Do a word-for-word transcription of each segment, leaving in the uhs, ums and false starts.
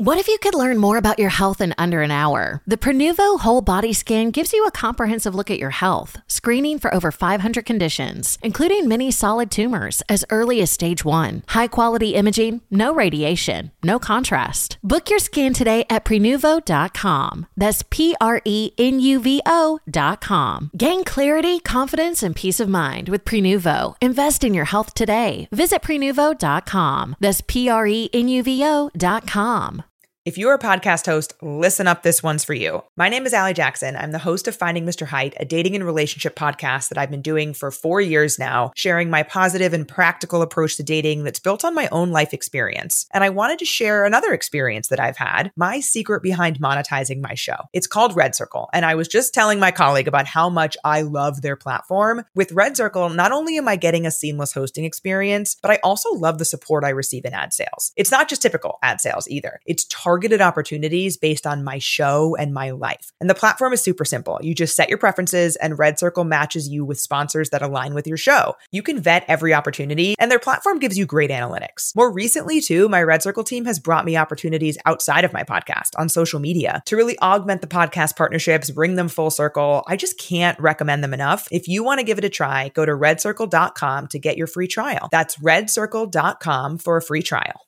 What if you could learn more about your health in under an hour? The Prenuvo Whole Body Scan gives you a comprehensive look at your health, screening for over five hundred conditions, including many solid tumors as early as stage one. High-quality imaging, no radiation, no contrast. Book your scan today at prenuvo dot com. That's P R E N U V O dot com. Gain clarity, confidence, and peace of mind with Prenuvo. Invest in your health today. Visit prenuvo dot com. That's P R E N U V O dot com. If you're a podcast host, listen up, this one's for you. My name is Allie Jackson. I'm the host of Finding Mister Height, a dating and relationship podcast that I've been doing for four years now, sharing my positive and practical approach to dating that's built on my own life experience. And I wanted to share another experience that I've had, my secret behind monetizing my show. It's called Red Circle, and I was just telling my colleague about how much I love their platform. With Red Circle, not only am I getting a seamless hosting experience, but I also love the support I receive in ad sales. It's not just typical ad sales either. It's targeted targeted opportunities based on my show and my life. And the platform is super simple. You just set your preferences and Red Circle matches you with sponsors that align with your show. You can vet every opportunity and their platform gives you great analytics. More recently too, my Red Circle team has brought me opportunities outside of my podcast on social media to really augment the podcast partnerships, bring them full circle. I just can't recommend them enough. If you want to give it a try, go to red circle dot com to get your free trial. That's red circle dot com for a free trial.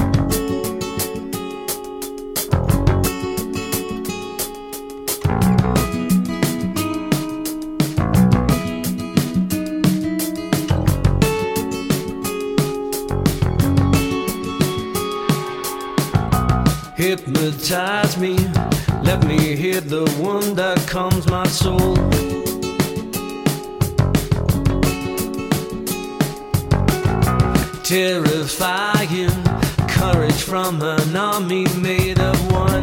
Hypnotize me, let me hear the one that calms my soul. Terrifying courage from an army made of one.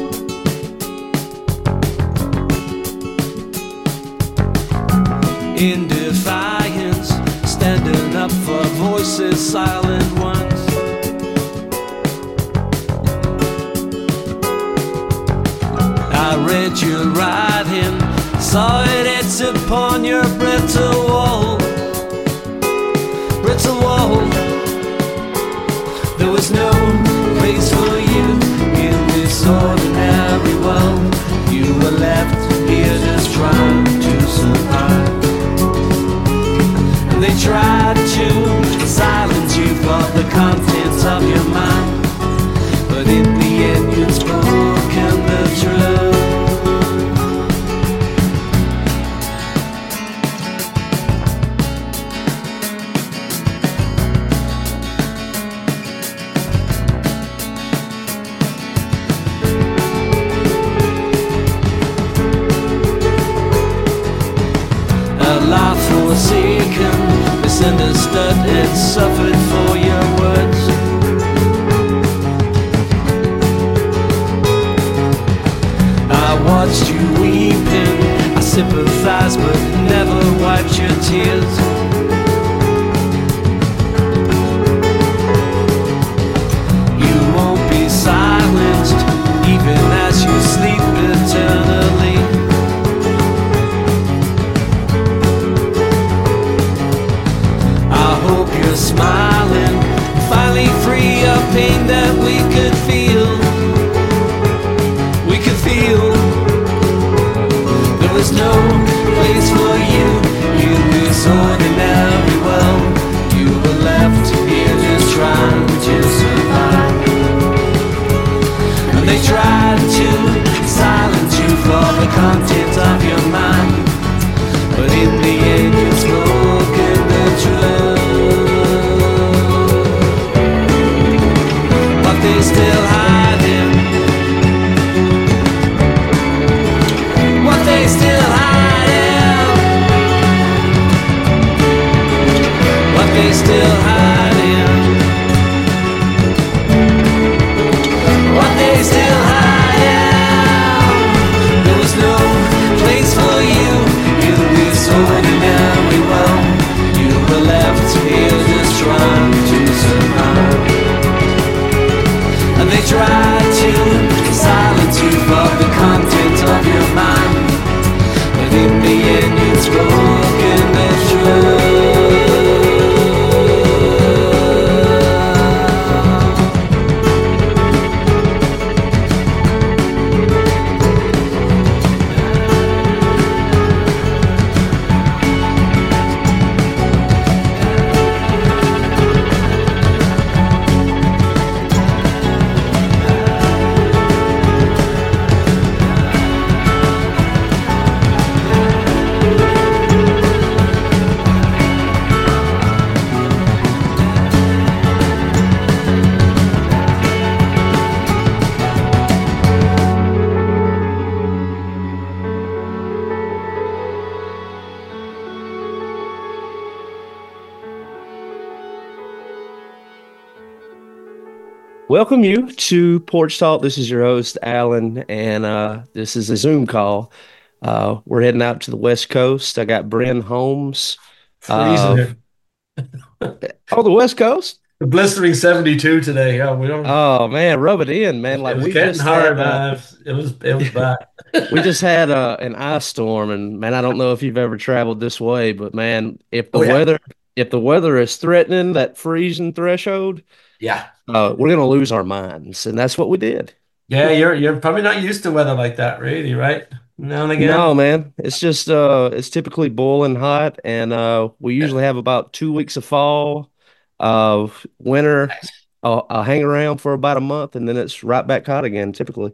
In defiance, standing up for voices, silent ones. I read your writing, saw it etched upon your brittle wall. Brittle wall. There was no place for you in this ordinary world. You were left here just trying to survive. And they tried to silence you for the contents of your mind, but in the end you'd spoken the truth. Forsaken, misunderstood, and suffered for your words. I watched you weeping, I sympathized but never wiped your tears. You won't be silenced, even as you sleep eternally. Smiling, finally free of pain that we could feel. We could feel. There was no place for you in this ordinary world. You were left here just trying to survive. And they tried to silence you for the contents of your mind, but in the end you've spoken the truth. They still hiding. What they still hiding. What they still hiding. What they still hiding. There was no place for you in this ordinary world. You were left here just trying to survive. And they tried to silence you for the content of your mind, but in the end you'd spoken the truth. welcome you to Porch Talk. This is your host, Alan, and uh, this is a Zoom call. Uh, we're heading out to the West Coast. I got Bryn Holmes Freezing of, it. oh, the West Coast? The blistering seventy-two today. Yeah, we don't. Oh, man, rub it in, man. It Like was we getting just had, hard, uh, man. It was it was bad. we just had uh, an ice storm, and man, I don't know if you've ever traveled this way, but man, if the Oh yeah, weather, if the weather is threatening that freezing threshold, yeah, uh, we're gonna lose our minds, and that's what we did. yeah. You're you're probably not used to weather like that, really, right? Now and again. No, man. It's just uh it's typically boiling hot and uh we Yeah. usually have about two weeks of fall. Uh winter I'll, I'll hang around for about a month and then it's right back hot again typically.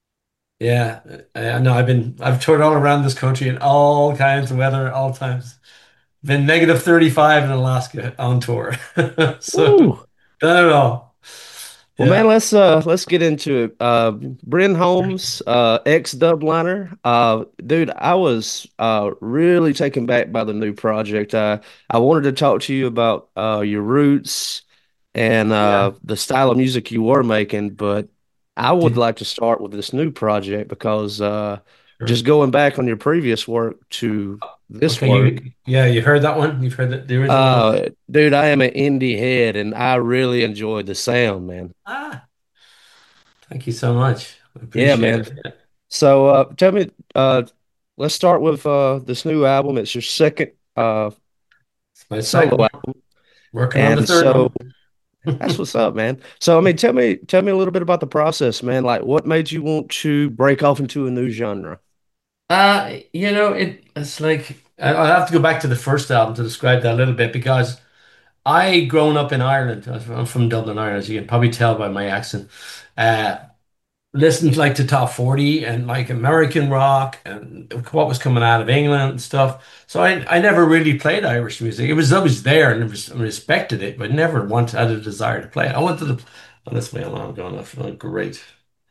Yeah, I I know. I've been I've toured all around this country in all kinds of weather, all times. Been negative thirty-five in Alaska on tour, so Woo. done it all. Well, man, Yeah, let's uh let's get into it. Uh Bryn Holmes, uh ex-Dubliner. Uh dude, I was uh really taken back by the new project. Uh I wanted to talk to you about uh your roots and yeah, uh the style of music you were making, but I would did like to start with this new project because uh sure. just going back on your previous work to this Okay, work, you yeah, you heard that one? You've heard the, the original one? uh dude, I am an indie head and I really enjoyed the sound, man. Ah, thank you so much. I Yeah, appreciate man. it. Yeah. So uh tell me uh let's start with uh this new album. It's your second uh It's my solo second, album. working on the And third so one. that's what's up, man. So I mean tell me tell me a little bit about the process, man. Like what made you want to break off into a new genre? Uh, you know, it it's like I, I have to go back to the first album to describe that a little bit because I grown up in Ireland. I'm from Dublin, Ireland, as you can probably tell by my accent. Uh, listened like to top forty and like American rock and what was coming out of England and stuff. So I I never really played Irish music. It was always there and res- respected it, but never once had a desire to play it. I wanted to. Oh, that's my alarm going off. Oh, great.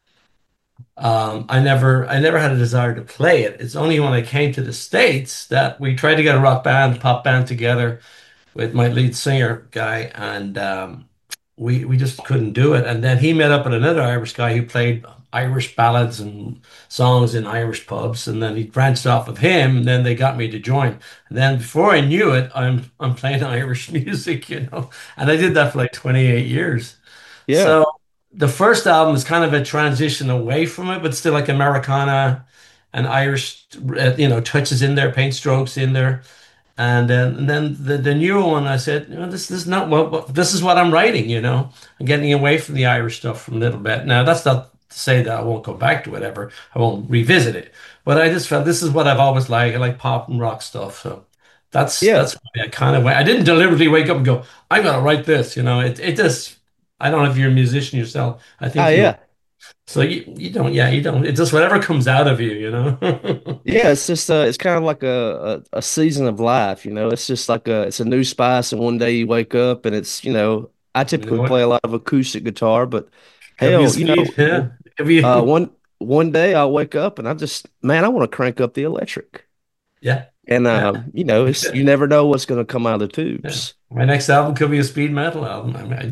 Um, I never I never had a desire to play it. It's only when I came to the States that we tried to get a rock band, pop band together with my lead singer guy, and um, we we just couldn't do it. And then he met up with another Irish guy who played Irish ballads and songs in Irish pubs, and then he branched off of him, and then they got me to join. And then before I knew it, I'm I'm playing Irish music, you know, and I did that for like twenty-eight years. Yeah. So the first album is kind of a transition away from it, but still like Americana and Irish, uh, you know, touches in there, paint strokes in there. And then, and then the, the newer one, I said, you know, this, this is not what, what this is what I'm writing, you know. I'm getting away from the Irish stuff from a little bit. Now, that's not to say that I won't go back to it ever. I won't revisit it. But I just felt this is what I've always liked. I like pop and rock stuff. So that's Yeah. that's why I kind of went. I didn't deliberately wake up and go, I'm gonna write this, you know. It it just I don't know if you're a musician yourself. I Oh think you are. yeah. So you you don't, yeah, you don't. It's just whatever comes out of you, you know. Yeah, it's just uh it's kind of like a, a a season of life, you know. It's just like a it's a new spice and one day you wake up and it's, you know, I You know typically what? play a lot of acoustic guitar, but Could be a hell, you know, speed, yeah. Could be, uh one one day I'll wake up and I just man, I want to crank up the electric. yeah, And yeah, uh, you know, it's you never know what's going to come out of the yeah. tubes. My next album could be a speed metal album. I mean,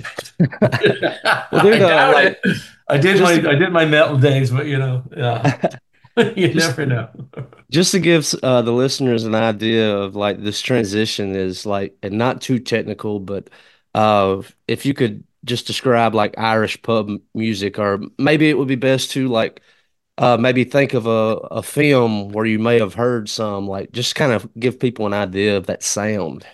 Well, I, I dude, uh doubt like it. I did my just I to did my metal days, but you know, yeah, you just never know. just to give uh the listeners an idea of like this transition is like and not too technical, but uh if you could just describe like Irish pub m- music or maybe it would be best to like uh maybe think of a a film where you may have heard some like just kind of give people an idea of that sound.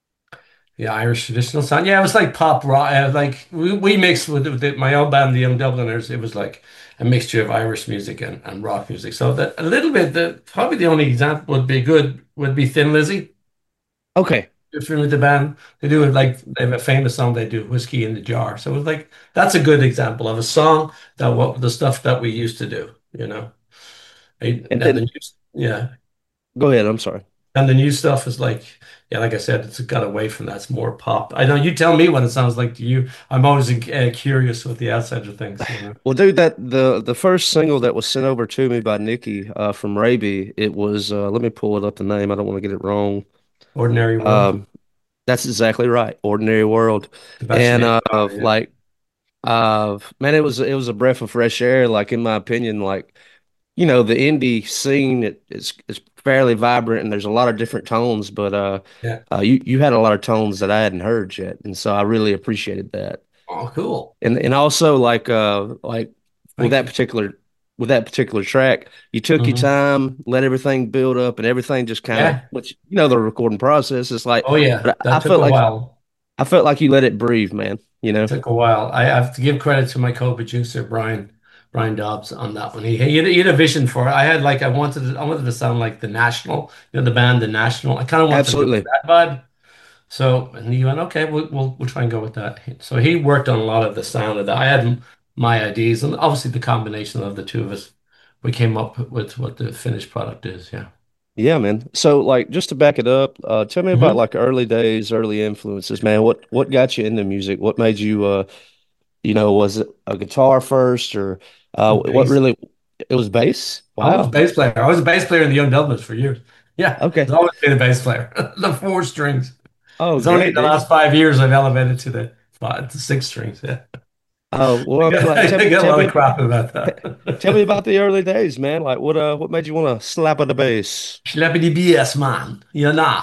Yeah, Irish traditional sound. Yeah, it was like pop rock. Uh, like we, we mixed with, with it, my old band, the Young Dubliners. It was like a mixture of Irish music and, and rock music. So that a little bit. The probably the only example would be good would be Thin Lizzy. Okay. If you're with the band, they do it like they have a famous song. They do Whiskey in the Jar. So it's like that's a good example of a song that what the stuff that we used to do. You know, and And and the then new, yeah. go ahead, I'm sorry. And the new stuff is like, yeah, like I said, it's got away from that. It's more pop. I know you tell me what it sounds like to you. I'm always uh, curious with the outsider things, you know. Well, dude, that the the first single that was sent over to me by Nikki uh, from Raby, it was uh, let me pull it up the name. I don't want to get it wrong. Ordinary World, Um, that's exactly right, Ordinary World, Sebastian and uh, Ingrosso, yeah. like Uh, man, it was it was a breath of fresh air. Like in my opinion, like you know, the indie scene it, it's it's fairly vibrant and there's a lot of different tones, but uh, Yeah. uh, you you had a lot of tones that I hadn't heard yet, and so I really appreciated that. Oh, cool. And and also like uh like with Thank that you. particular with that particular track, you took your Hmm. time, let everything build up, and everything just kind of, Yeah. which you know the recording process is like, Oh, yeah. but I That took felt a like while. I felt like you let it breathe, man. You know, Took a while. I have to give credit to my co-producer Brian Brian Dobbs on that one. He he had, he had a vision for it. I had like I wanted to, I wanted to sound like the National, you know, the band The National. I kind of wanted to go with absolutely. that vibe. So and he went, okay, we'll we'll we'll try and go with that. So he worked on a lot of the sound of that. I had m- my ideas, and obviously the combination of the two of us, we came up with what the finished product is. Yeah. Yeah, man. So like just to back it up, uh tell me about Hmm. like early days, early influences, man. What what got you into music? What made you uh you know, was it a guitar first or uh what Bass. really it was bass? I was a Wow. bass player. I was a bass player in the Young Dubliners for years. Yeah, Okay. I've always been a bass player. The four strings. Oh, It's only in great, the dude. last five years I've elevated to the five to six strings. Yeah. Oh, I well, I mean, get, like, I tell me, get a tell lot of me, crap about tell me that. about the early days, man. Like, what, uh, what made you want to slap on the bass? Schleppy die B S man. You know.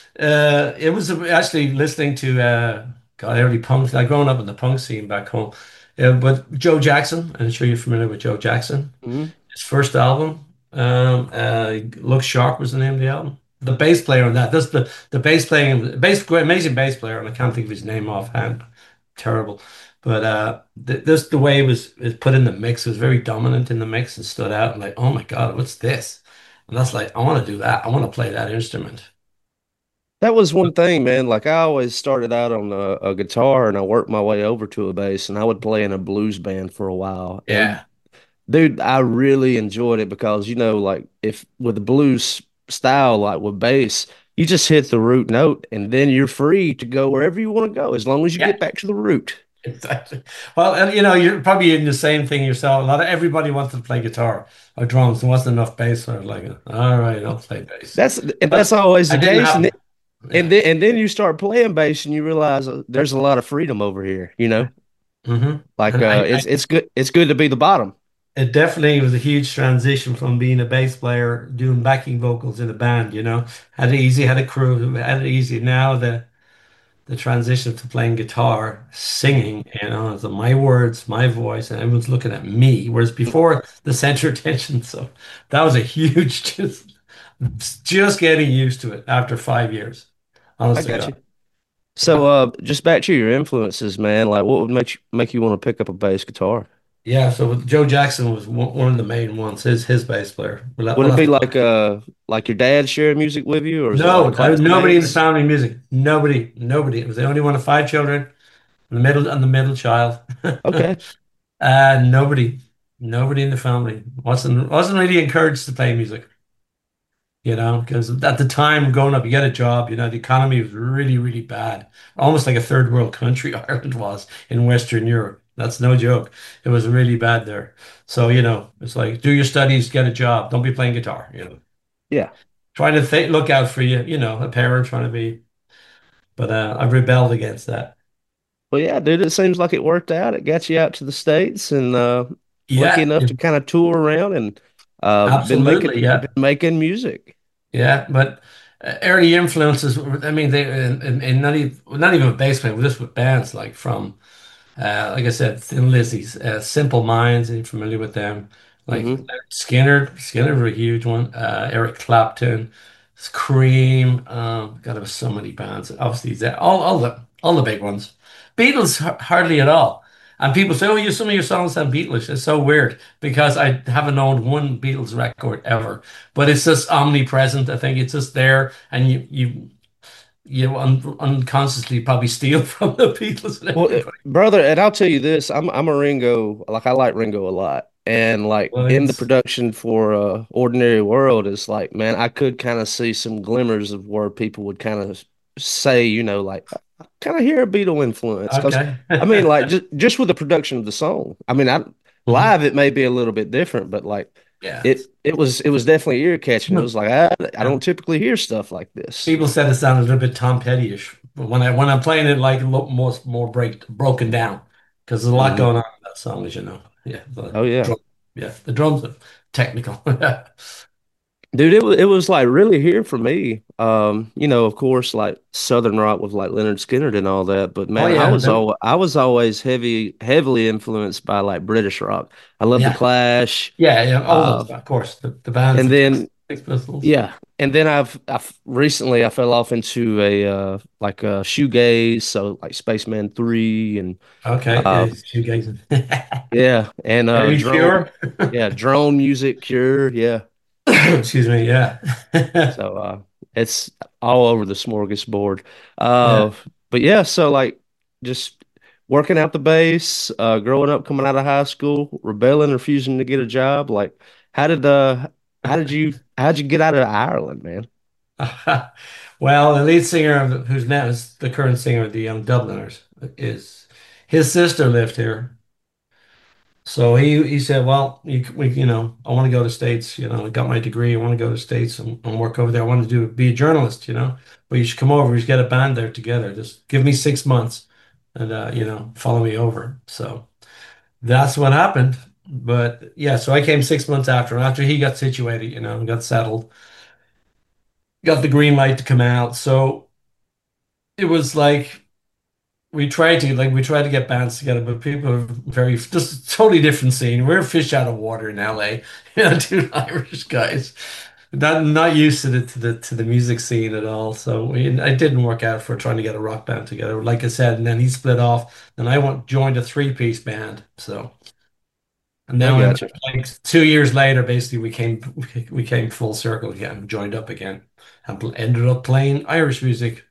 Uh, it was actually listening to uh, God, early punk. I grown up in the punk scene back home. Uh, but Joe Jackson, I'm sure you're familiar with Joe Jackson. Hmm. His first album, um, uh, Look Sharp was the name of the album. The bass player on that, this the the bass playing, bass amazing bass player, and I can't think of his name offhand. Terrible, but uh, th this the way it was is put in the mix. It was very dominant in the mix and stood out. And like, oh my God, what's this? And that's like, I want to do that. I want to play that instrument. That was one thing, man. Like, I always started out on a, a guitar and I worked my way over to a bass, and I would play in a blues band for a while. And Yeah. dude, I really enjoyed it because, you know, like if with the blues style, like with bass, you just hit the root note and then you're free to go wherever you want to go as long as you Yeah. get back to the root. Exactly. Well, and you know, you're probably in the same thing yourself. A lot of everybody wanted to play guitar or drums. There wasn't enough bass. So I was like, all right, I'll play bass. That's and that's But always I the didn't case. And have, And yeah. then and then you start playing bass and you realize uh, there's a lot of freedom over here, you know? Hmm. Like And uh I, it's it's good it's good to be the bottom. it definitely was a huge transition from being a bass player doing backing vocals in a band, you know. Had it easy, had a crew, had it easy. Now the the transition to playing guitar, singing, you know, it's my words, my voice, and everyone's looking at me. Whereas before the center of attention, so that was a huge just just getting used to it after five years. I Honest to got you. God. So uh just back to your influences, man. Like what would make you make you want to pick up a bass guitar? Yeah, so with Joe Jackson was one one of the main ones, his his bass player. We'll, have- Would we'll it have be to like uh like your dad sharing music with you, or is it like No, there was nobody in the classmates? family music. Nobody, nobody. It was the only one of five children, the middle and the middle child. Okay. Uh, nobody, nobody in the family wasn't wasn't really encouraged to play music, you know, because at the time growing up, you get a job, you know, the economy was really, really bad, almost like a third world country Ireland was in Western Europe. That's no joke. It was really bad there. So, you know, it's like do your studies, get a job, don't be playing guitar, you know. Yeah. Trying to th look out for you, you know, a parent trying to be, but uh, I've rebelled against that. Well, yeah, dude, it seems like it worked out. It got you out to the States and uh lucky Yeah, enough to kind of tour around and uh been making absolutely. Yeah. been making music. Yeah, but uh, early influences, I mean, they and, and, and not even not even with bass playing, just with bands like from uh, like I said, Thin Lizzy's, uh, Simple Minds. Are you familiar with them? Like Hmm. Skinner, Skinner were a huge one. Uh, Eric Clapton, Cream. Um, God, there was so many bands. Obviously, there all all the all the big ones. Beatles har- hardly at all. And people say, "Oh, you some of your songs sound Beatles." It's so weird because I haven't owned one Beatles record ever, but it's just omnipresent. I think it's just there, and you you you un unconsciously probably steal from the Beatles and Well, uh, everybody. brother, and I'll tell you this, I'm I'm a Ringo, like I like Ringo a lot. And like Well, in the it's production for uh Ordinary World, it's like, man, I could kind of see some glimmers of where people would kind of say, you know, like kind of hear a Beatle influence. Because okay. I mean, like just just with the production of the song. I mean, I Mhm. live it may be a little bit different, but like Yeah. it it was it was definitely ear catching. It was like I I Yeah. don't typically hear stuff like this. People said it sounded a little bit Tom Petty-ish, but when I when I'm playing it like a lot more more break broken down, because there's a lot Hmm. going on in that song, as you know. Yeah, the Oh yeah. drum, yeah, the drums are technical. Dude, it was it was like really here for me. Um, you know, of course, like Southern rock with like Leonard Skinner and all that. But Oh man, I yeah, was them, all I was always heavy, heavily influenced by like British rock. I love the yeah, Clash. yeah, yeah. All Uh, those, of course, the, the bands, and the then Sex Pistols. yeah, and then I've I've recently I fell off into a uh like a shoegaze, so like Spaceman Three and Okay, uh yeah, shoegazing. yeah, and uh Any drone Cure? yeah, drone music, Cure, yeah. Excuse me. Yeah, So uh it's all over the smorgasbord. yeah. Uh but yeah, so like just working out the bass, uh growing up coming out of high school, rebelling, refusing to get a job. Like how did uh how did you how'd you get out of Ireland, man? Well, the lead singer of the, who's now is the current singer of the Young Dubliners is his sister lived here. So he he said, "Well, you we you know, I want to go to States. You know, I got my degree. I want to go to States and, and work over there. I want to do be a journalist. You know, but you should come over. We should get a band there together. Just give me six months, and uh, you know, follow me over." So that's what happened. But yeah, so I came six months after, after he got situated. You know, and got settled, got the green light to come out. So it was like. We tried to like we tried to get bands together, but people are very just totally different scene. We're fish out of water in L A. You know, two Irish guys, not not used to the to the to the music scene at all. So we, it didn't work out for trying to get a rock band together, like I said. And then he split off, and I went joined a three piece band. So and I then got you. like two years later, basically we came we came full circle again, joined up again, and pl- ended up playing Irish music.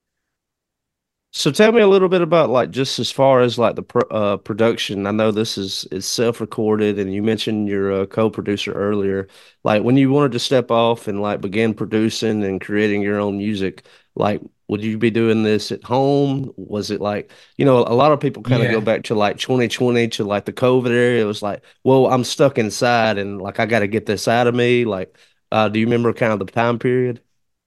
So tell me a little bit about like just as far as like the pro uh, production. I know this is is self-recorded, and you mentioned your uh, co-producer earlier. Like when you wanted to step off and like begin producing and creating your own music, like would you be doing this at home? Was it like, you know, a lot of people kind of go Yeah. back to like twenty twenty to like the COVID era. It was like, well, I'm stuck inside and like I got to get this out of me. Like, uh, do you remember kind of the time period?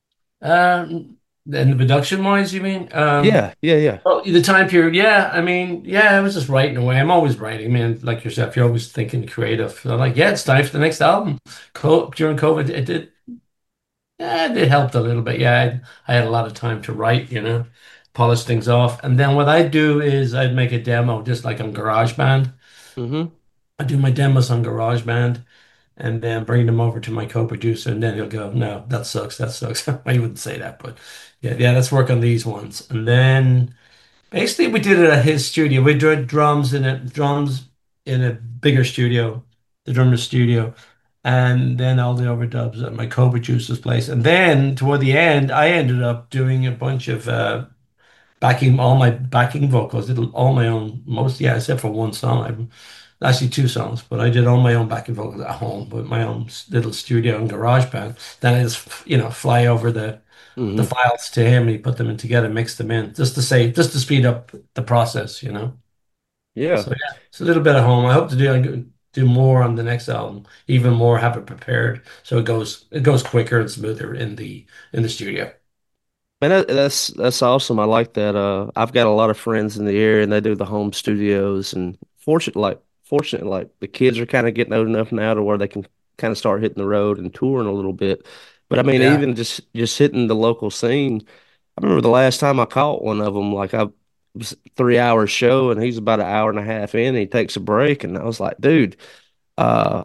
Um, and the production wise, you mean? Um, Yeah, yeah, yeah. well, the time period, yeah. I mean, yeah, I was just writing away. I'm always writing, man. Like yourself, you're always thinking creative. So I'm like, yeah, it's time for the next album. Co During COVID, it did, yeah, it helped a little bit. Yeah, I, I had a lot of time to write, you know, polish things off. And then what I'd do is I'd make a demo, just like on GarageBand. Mm-hmm. I do my demos on GarageBand and then bring them over to my co-producer, and then he'll go, "No, that sucks. That sucks." I wouldn't say that, but yeah, yeah, let's work on these ones. And then basically we did it at his studio. We did drums in a drums in a bigger studio, the drummer's studio, and then all the overdubs at my co-producer's place. And then toward the end, I ended up doing a bunch of uh, backing, all my backing vocals, did all my own, most, yeah, except for one song. Actually two songs, but I did all my own backing vocals at home with my own little studio and GarageBand. Then I just, you know, fly over the the Mm-hmm. files to him and he put them in together, mix them in, just to say, just to speed up the process, you know. Yeah. So yeah, it's a little bit at home. I hope to do do more on the next album, even more, have it prepared so it goes it goes quicker and smoother in the in the studio. Man, that, that's that's awesome. I like that. Uh, I've got a lot of friends in the area, and they do the home studios. And fortunate, like fortunate, like the kids are kind of getting old enough now to where they can kind of start hitting the road and touring a little bit. But I mean, Yeah. even just just hitting the local scene. I remember the last time I caught one of them. Like I it was a three hour show, and he's about an hour and a half in. And he takes a break, and I was like, dude. Uh,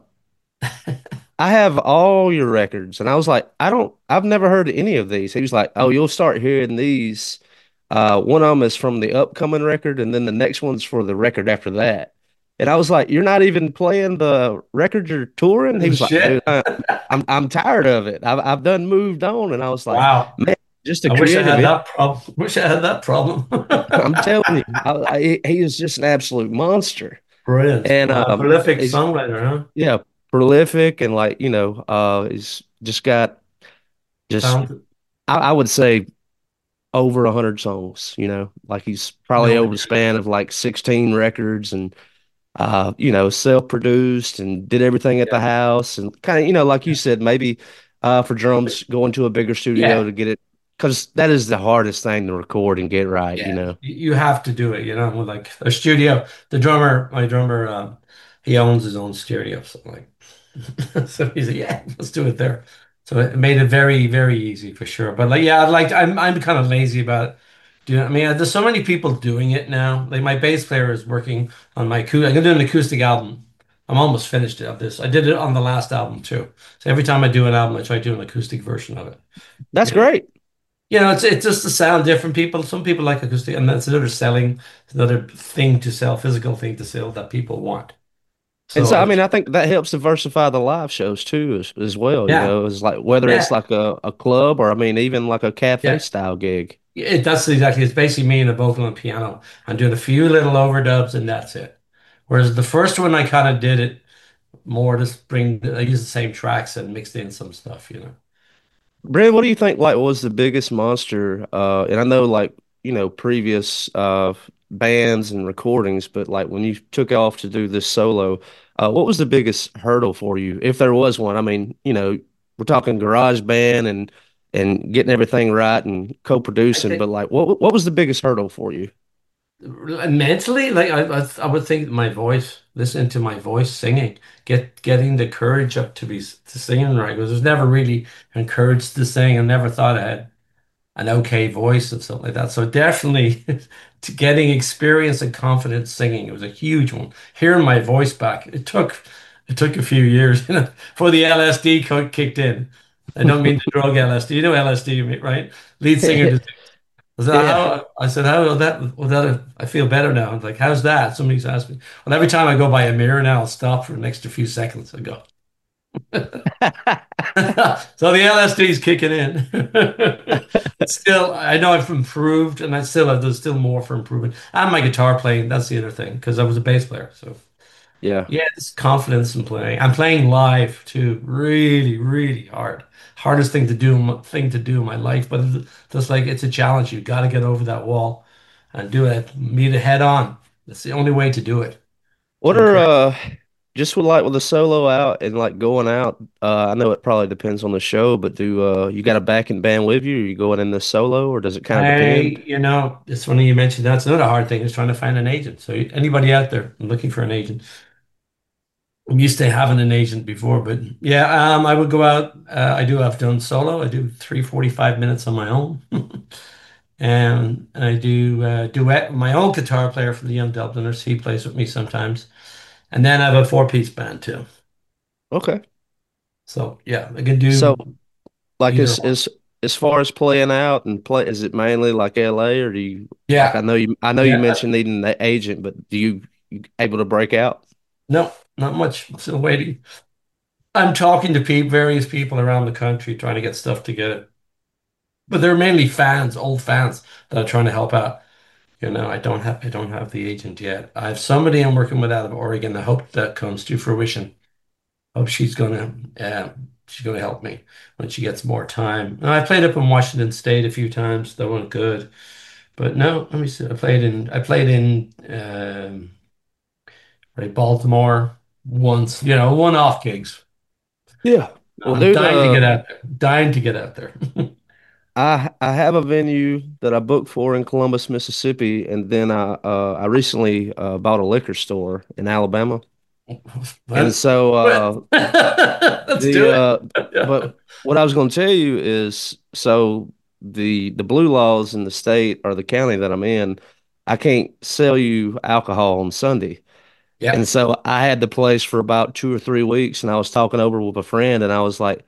I have all your records. And I was like, I don't, I've never heard of any of these. He was like, oh, you'll start hearing these. Uh, one of them is from the upcoming record, and then the next one's for the record after that. And I was like, you're not even playing the record you're touring? He was like, dude, Shit. I, I'm I'm tired of it. I've I've done moved on. And I was like, Wow. man, just a I wish I creative. had it- that problem. Wish I had that problem. I'm telling you, I, I, he he is just an absolute monster. Brilliant. And Wow. um, Prolific he's songwriter, huh? yeah, prolific and like you know, uh, he's just got just Talented. I, I would say over a hundred songs. You know, like he's probably No over the idea. span of like sixteen records, and uh, you know, self-produced and did everything at the Yeah. house, and kind of you know, like you said, maybe uh for drums going to a bigger studio Yeah. to get it because that is the hardest thing to record and get right, you Yeah, know. you you have to do it, you know, like a studio. The drummer, my drummer, um, he owns his own studio, so like, so he's like, yeah, let's do it there. So it made it very, very easy for sure. But like, yeah, like I'm, I'm kind of lazy about it. Do you know what I mean? There's so many people doing it now. Like my bass player is working on my acoustic. I'm gonna do an acoustic album. I'm almost finished of this. I did it on the last album too. So every time I do an album, I try to do an acoustic version of it. That's You know, great. you know, it's it's just the sound different people. Some people like acoustic, and that's another selling, it's another thing to sell, physical thing to sell that people want. And So so, I it's mean, I think that helps diversify the live shows too, as, as well. You yeah, know, it's like whether yeah, it's like a, a club or I mean, even like a cafe yeah. style gig. It, that's exactly. It's basically me and a vocal and piano. I'm doing a few little overdubs, and that's it. Whereas the first one, I kind of did it more to bring. I used the same tracks and mixed in some stuff. You know. Brad, what do you think like was the biggest monster? Uh, and I know like, you know, previous uh bands and recordings, but like when you took off to do this solo, uh, what was the biggest hurdle for you, if there was one? I mean, you know, we're talking garage band and and getting everything right and I co-producing, think but like what what was the biggest hurdle for you? mentally, like I, I, I would think my voice, listening to my voice singing, get getting the courage up to be to singing right. Because I was never really encouraged to sing. I never thought I had an okay voice and stuff like that. So definitely to getting experience and confidence singing, it was a huge one. Hearing my voice back, it took it took a few years, you know, before the L S D co kicked in. I don't mean the drug L S D. You know L S D, right? Lead singer. I said, Yeah. how, I said, how will that, will that, I feel better now. I'm like, how's that? Somebody's asked me. Well, every time I go by a mirror now, I'll stop for an extra few seconds and go. So the L S D is kicking in. But still, I know I've improved and I still have, there's still more for improvement. And my guitar playing, that's the other thing, because I was a bass player. So Yeah. yeah, it's confidence in playing. I'm playing live too, really, really hard. Hardest thing to do, thing to do in my life, but it's just like it's a challenge. You got to get over that wall and do it, meet it head on. That's the only way to do it. What To are encourage. uh just with like with the solo out and like going out, uh I know it probably depends on the show, but do uh you got a backing band with you? Are you going in the solo or does it kind of I, depend? you know, it's funny you mentioned that's another hard thing is trying to find an agent. So anybody out there looking for an agent, I'm used to having an agent before, but yeah, um, I would go out. Uh, I do have done solo. I do three forty-five minutes on my own. And I do uh, duet with my own guitar player from the Young Dubliners. He plays with me sometimes. And then I have a four-piece band too. Okay. So yeah, I can So do like either as one. as as far as playing out and play, is it mainly like L A or do you like I Yeah, know you I know you yeah. uh, mentioned needing an agent, but do you, you able to break out? No, not much. I'm still waiting. I'm talking to pe various people around the country trying to get stuff together. But they're mainly fans, old fans that I'm trying to help out. You know, I don't have I don't have the agent yet. I have somebody I'm working with out of Oregon. I hope that comes to fruition. Hope she's gonna uh, she's gonna help me when she gets more time. And I played up in Washington State a few times. That went good. But no, let me see. I played in I played in um, right, Baltimore once. You know, one-off gigs. Yeah. Well, I'm dude, dying to uh get out there. Dying to get out there. I I have a venue that I booked for in Columbus, Mississippi, and then I uh I recently uh bought a liquor store in Alabama. And Well, so well, uh let's the do it. uh but what I was going to tell you is so the the blue laws in the state or the county that I'm in, I can't sell you alcohol on Sunday. Yeah, And so I had the place for about two or three weeks and I was talking over with a friend and I was like,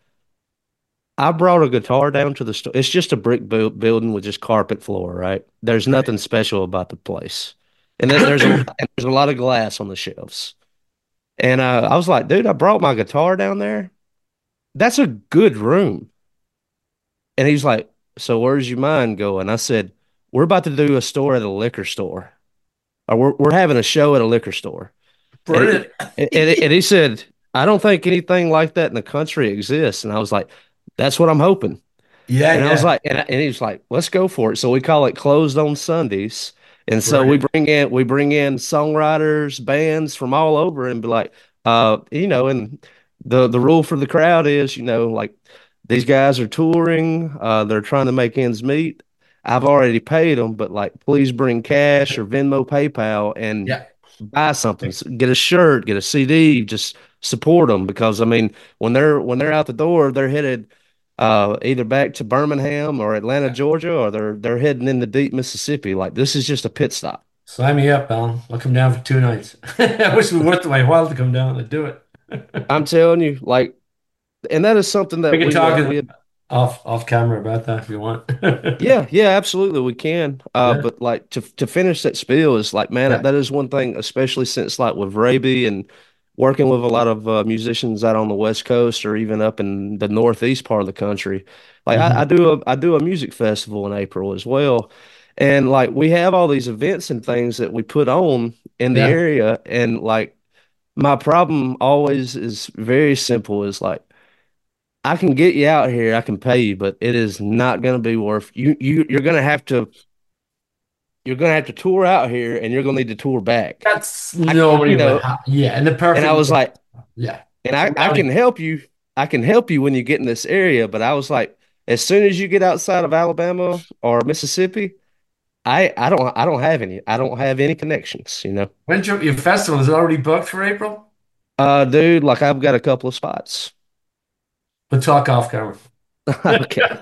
I brought a guitar down to the store. It's just a brick bu building with just carpet floor, right? There's right. nothing special about the place. And then there's a and there's a lot of glass on the shelves. And uh, I was like, dude, I brought my guitar down there. That's a good room. And he's like, so where's your mind going? I said, we're about to do a store at a liquor store. Or we're we're having a show at a liquor store. And Brilliant. he, and, and he said, I don't think anything like that in the country exists. And I was like, that's what I'm hoping. Yeah, And I was yeah. like, and, and he was like, let's go for it. So we call it closed on Sundays. And so we Brilliant. bring in we bring in songwriters, bands from all over and be like, uh, you know, and the the rule for the crowd is, you know, like these guys are touring, uh, they're trying to make ends meet. I've already paid them, but like, please bring cash or Venmo, PayPal, and Yeah. buy something. S- Get a shirt, get a C D, just support them because I mean, when they're when they're out the door, they're headed uh, either back to Birmingham or Atlanta, Yeah. Georgia, or they're they're heading into deep Mississippi. Like this is just a pit stop. Sign me up, Alan. I'll come down for two nights. I wish it was worth my while to come down and do it. I'm telling you, like, and that is something We that can we uh, talk we off off camera about that if you want. Yeah, yeah, absolutely, we can. Uh, Yeah, but like to to finish that spiel is like, man, yeah. that is one thing, especially since like with Raby and working with a lot of uh, musicians out on the West Coast or even up in the Northeast part of the country. Like I, I Mhm. do a I do a music festival in April as well, and like we have all these events and things that we put on in the Yeah. area, and like my problem always is very simple. Is like I can get you out here, I can pay you, but it is not going to be worth you. You you're going to have to you're going to have to tour out here, and you're going to need to tour back. That's I you normally what know, happens. Yeah, in the and I perfect was world. like, Yeah. and I I can Rowdy. help you. I can help you when you get in this area, but I was like, as soon as you get outside of Alabama or Mississippi, I I don't I don't have any. I don't have any connections, you know. When's your, your festival is already booked for April? Uh, dude, like I've got a couple of spots. We'll talk off camera. Okay.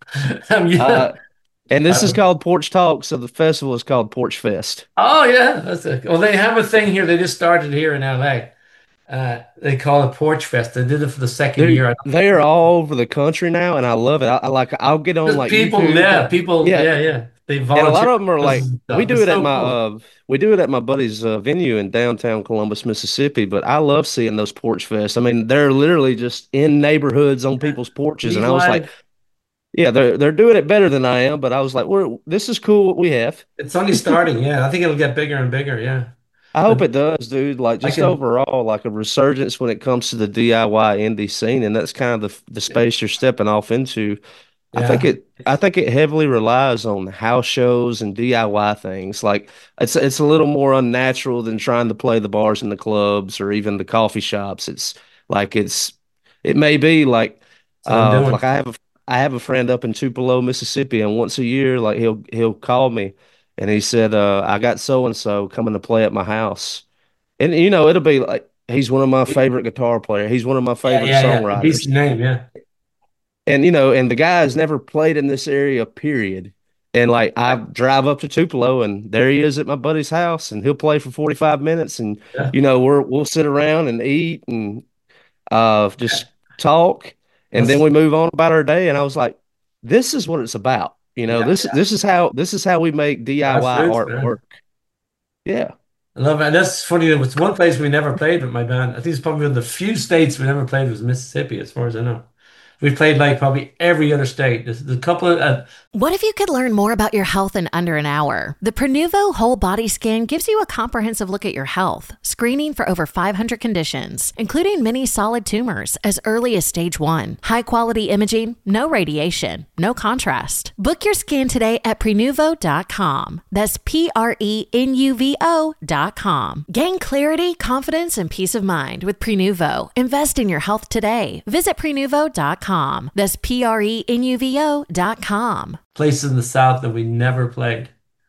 Um, yeah. Uh, and this is Um, called Porch Talk, so the festival is called Porch Fest. oh yeah, that's it. Well, they have a thing here. They just started here in L A. Uh, they call it Porch Fest. They did it for the second They're year. I they are all over the country now, and I love it. I, I like I'll get on Just like people, YouTube, yeah, people, yeah, yeah, yeah. They and a lot volunteer of them are like and we stuff. do It's it at so my cool. uh we do it at my buddy's uh, venue in downtown Columbus, Mississippi. But I love seeing those porch fests. I mean, they're literally just in neighborhoods on Yeah. people's porches, and Leave I was like, live. yeah, they're they're doing it better than I am. But I was like, we're this is cool what we have. It's only starting. Yeah, I think it'll get bigger and bigger. Yeah, I but hope it does, dude. Like I just can. overall, like a resurgence when it comes to the D I Y indie scene, and that's kind of the the space you're stepping off into. I think Yeah, it I think it heavily relies on house shows and D I Y things. Like it's it's a little more unnatural than trying to play the bars and the clubs or even the coffee shops. It's like it's it may be like that's what I'm uh doing. like I have a I have a friend up in Tupelo, Mississippi, and once a year like he'll he'll call me and he said, uh, I got so and so coming to play at my house. And you know, it'll be like he's one of my favorite guitar player. He's one of my Yeah, favorite yeah, yeah. A songwriters. decent name. Yeah, And you know, and the guy has never played in this area, period. And like I drive up to Tupelo and there he is at my buddy's house and he'll play for forty-five minutes and yeah. you know, we're we'll sit around and eat and uh just talk and then That's we move on about our day. And I was like, this is what it's about. You know, yeah, this this is how this is how we make D I Y grassroots, art man. work. Yeah. I love it. And that's funny. It was one place we never played with my band. I think it's probably one of the few states we never played was Mississippi, as far as I know. We played like probably every other state. There's, there's a couple of uh, What if you could learn more about your health in under an hour? The Prenuvo Whole Body Scan gives you a comprehensive look at your health, screening for over five hundred conditions, including many solid tumors as early as stage one. High quality imaging, no radiation, no contrast. Book your scan today at prenuvo dot com. That's P R E N U V O dot com. Gain clarity, confidence, and peace of mind with Prenuvo. Invest in your health today. Visit prenuvo dot com. That's P R E N U V O dot com. places in the South that we never played.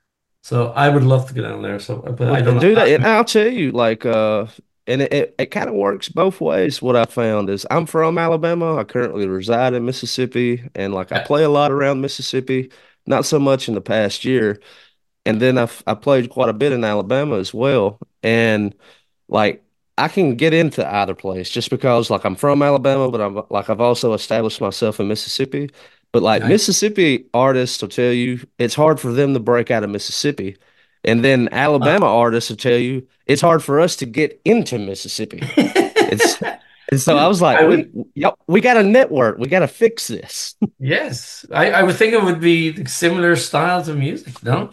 So I would love to go down there. So, but Well, I don't do that, and know. I'll tell you, like, uh, and it, it, it kind of works both ways. What I found is I'm from Alabama. I currently reside in Mississippi, and like I Yeah, play a lot around Mississippi, not so much in the past year. And then I've I played quite a bit in Alabama as well. And like I can get into either place just because like I'm from Alabama, but I'm like I've also established myself in Mississippi. But like nice. Mississippi artists will tell you it's hard for them to break out of Mississippi. And then Alabama Wow. artists will tell you it's hard for us to get into Mississippi. It's and so I was like, I we would, y'all, we got a network. We got to fix this. yes, I, I would think it would be similar styles of music. No,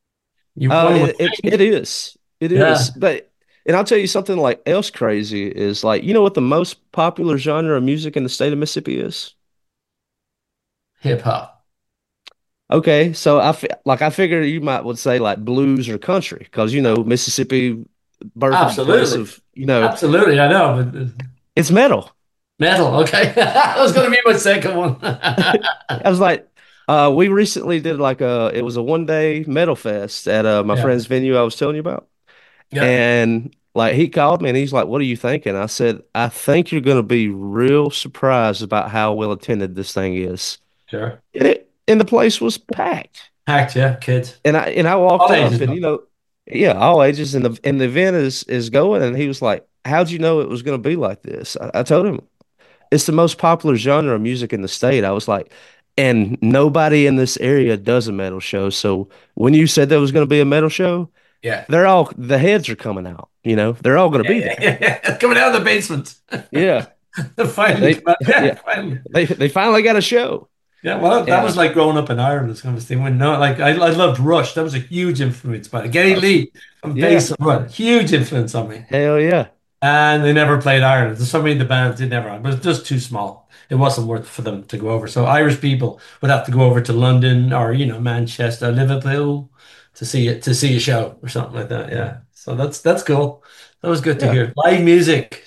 you Uh, one would it, it it think. is. It is. Yeah, But and I'll tell you something like else crazy is like, you know what the most popular genre of music in the state of Mississippi is? hip hop. Okay, so I fi- like I figure you might would say like blues or country because you know Mississippi, birthplace Absolutely, of, you know, absolutely. I know, but uh, it's metal. Metal. Okay, that was going to be my second one. I was like, uh, we recently did like a, it was a one day metal fest at uh, my Yeah, friend's venue I was telling you about. yeah, And like he called me and he's like, "What are you thinking?" I said, "I think you're going to be real surprised about how well attended this thing is." sure. And it and the place was packed. Hacked, yeah, kids, And I and I all walked up ages. and you know, yeah, all ages and the and the event is is going and he was like, "How'd you know it was going to be like this?" I, I told him it's the most popular genre of music in the state. I was like, and nobody in this area does a metal show. So when you said there was going to be a metal show, Yeah, they're all the heads are coming out. You know, they're all going to yeah, be yeah, there. yeah, yeah. Coming out of the basement. Yeah, Finally they come out. Yeah, yeah finally. they they finally got a show. Yeah, well, that Yeah, was like growing up in Ireland, this kind of thing. When no, like I, I loved Rush. That was a huge influence by Geddy uh, Lee and yeah, bass and Rush. Huge influence on me. hell yeah, And they never played Ireland. There's so many of the bands did never, but it's just too small. It wasn't worth for them to go over. So Irish people would have to go over to London or you know Manchester, Liverpool to see it to see a show or something like that. Yeah. So that's that's cool. That was good to yeah, hear. Live music.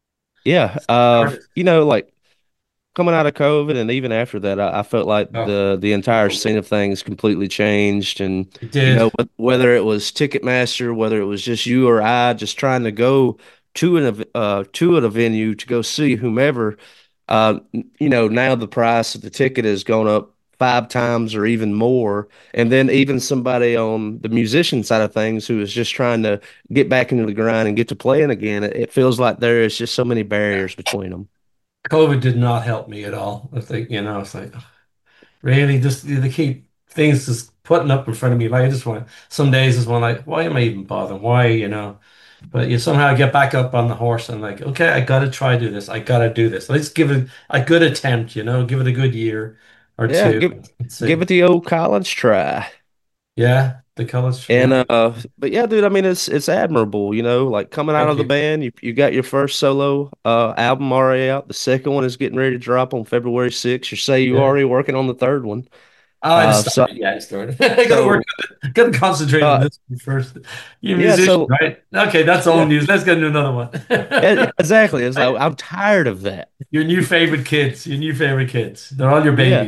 yeah. Uh, Artist. you know, like coming out of COVID and even after that, I, I felt like Oh, the the entire scene of things completely changed. And it you know, did. wh- whether it was Ticketmaster, whether it was just you or I, just trying to go to an ev- uh to a venue to go see whomever, uh, n- you know, now the price of the ticket has gone up five times or even more. And then even somebody on the musician side of things who is just trying to get back into the grind and get to playing again, it, it feels like there is just so many barriers between them. COVID did not help me at all. I think, you know, it's like really just they keep things just putting up in front of me. Like I just want some days is one like, why am I even bothering? Why, you know? But you somehow get back up on the horse and like, okay, I gotta try do this. I gotta do this. Let's give it a good attempt, you know, give it a good year or Yeah, two. give Let's give see. it the old college try. Yeah, the college, And yeah. uh but yeah, dude, I mean it's it's admirable, you know, like coming out Thank of the you. band, you you got your first solo uh album already out. The second one is getting ready to drop on February sixth. You say you Yeah. already working on the third one. Oh, I just Uh so started. Yeah, I started. I gotta work so on it. Gotta concentrate on uh this one first. You're a yeah, musician, so right? Okay, that's old yeah, news. Let's get into another one. yeah, exactly. It's like Right? I'm tired of that. Your new favorite kids, your new favorite kids. They're all your Yeah. babies.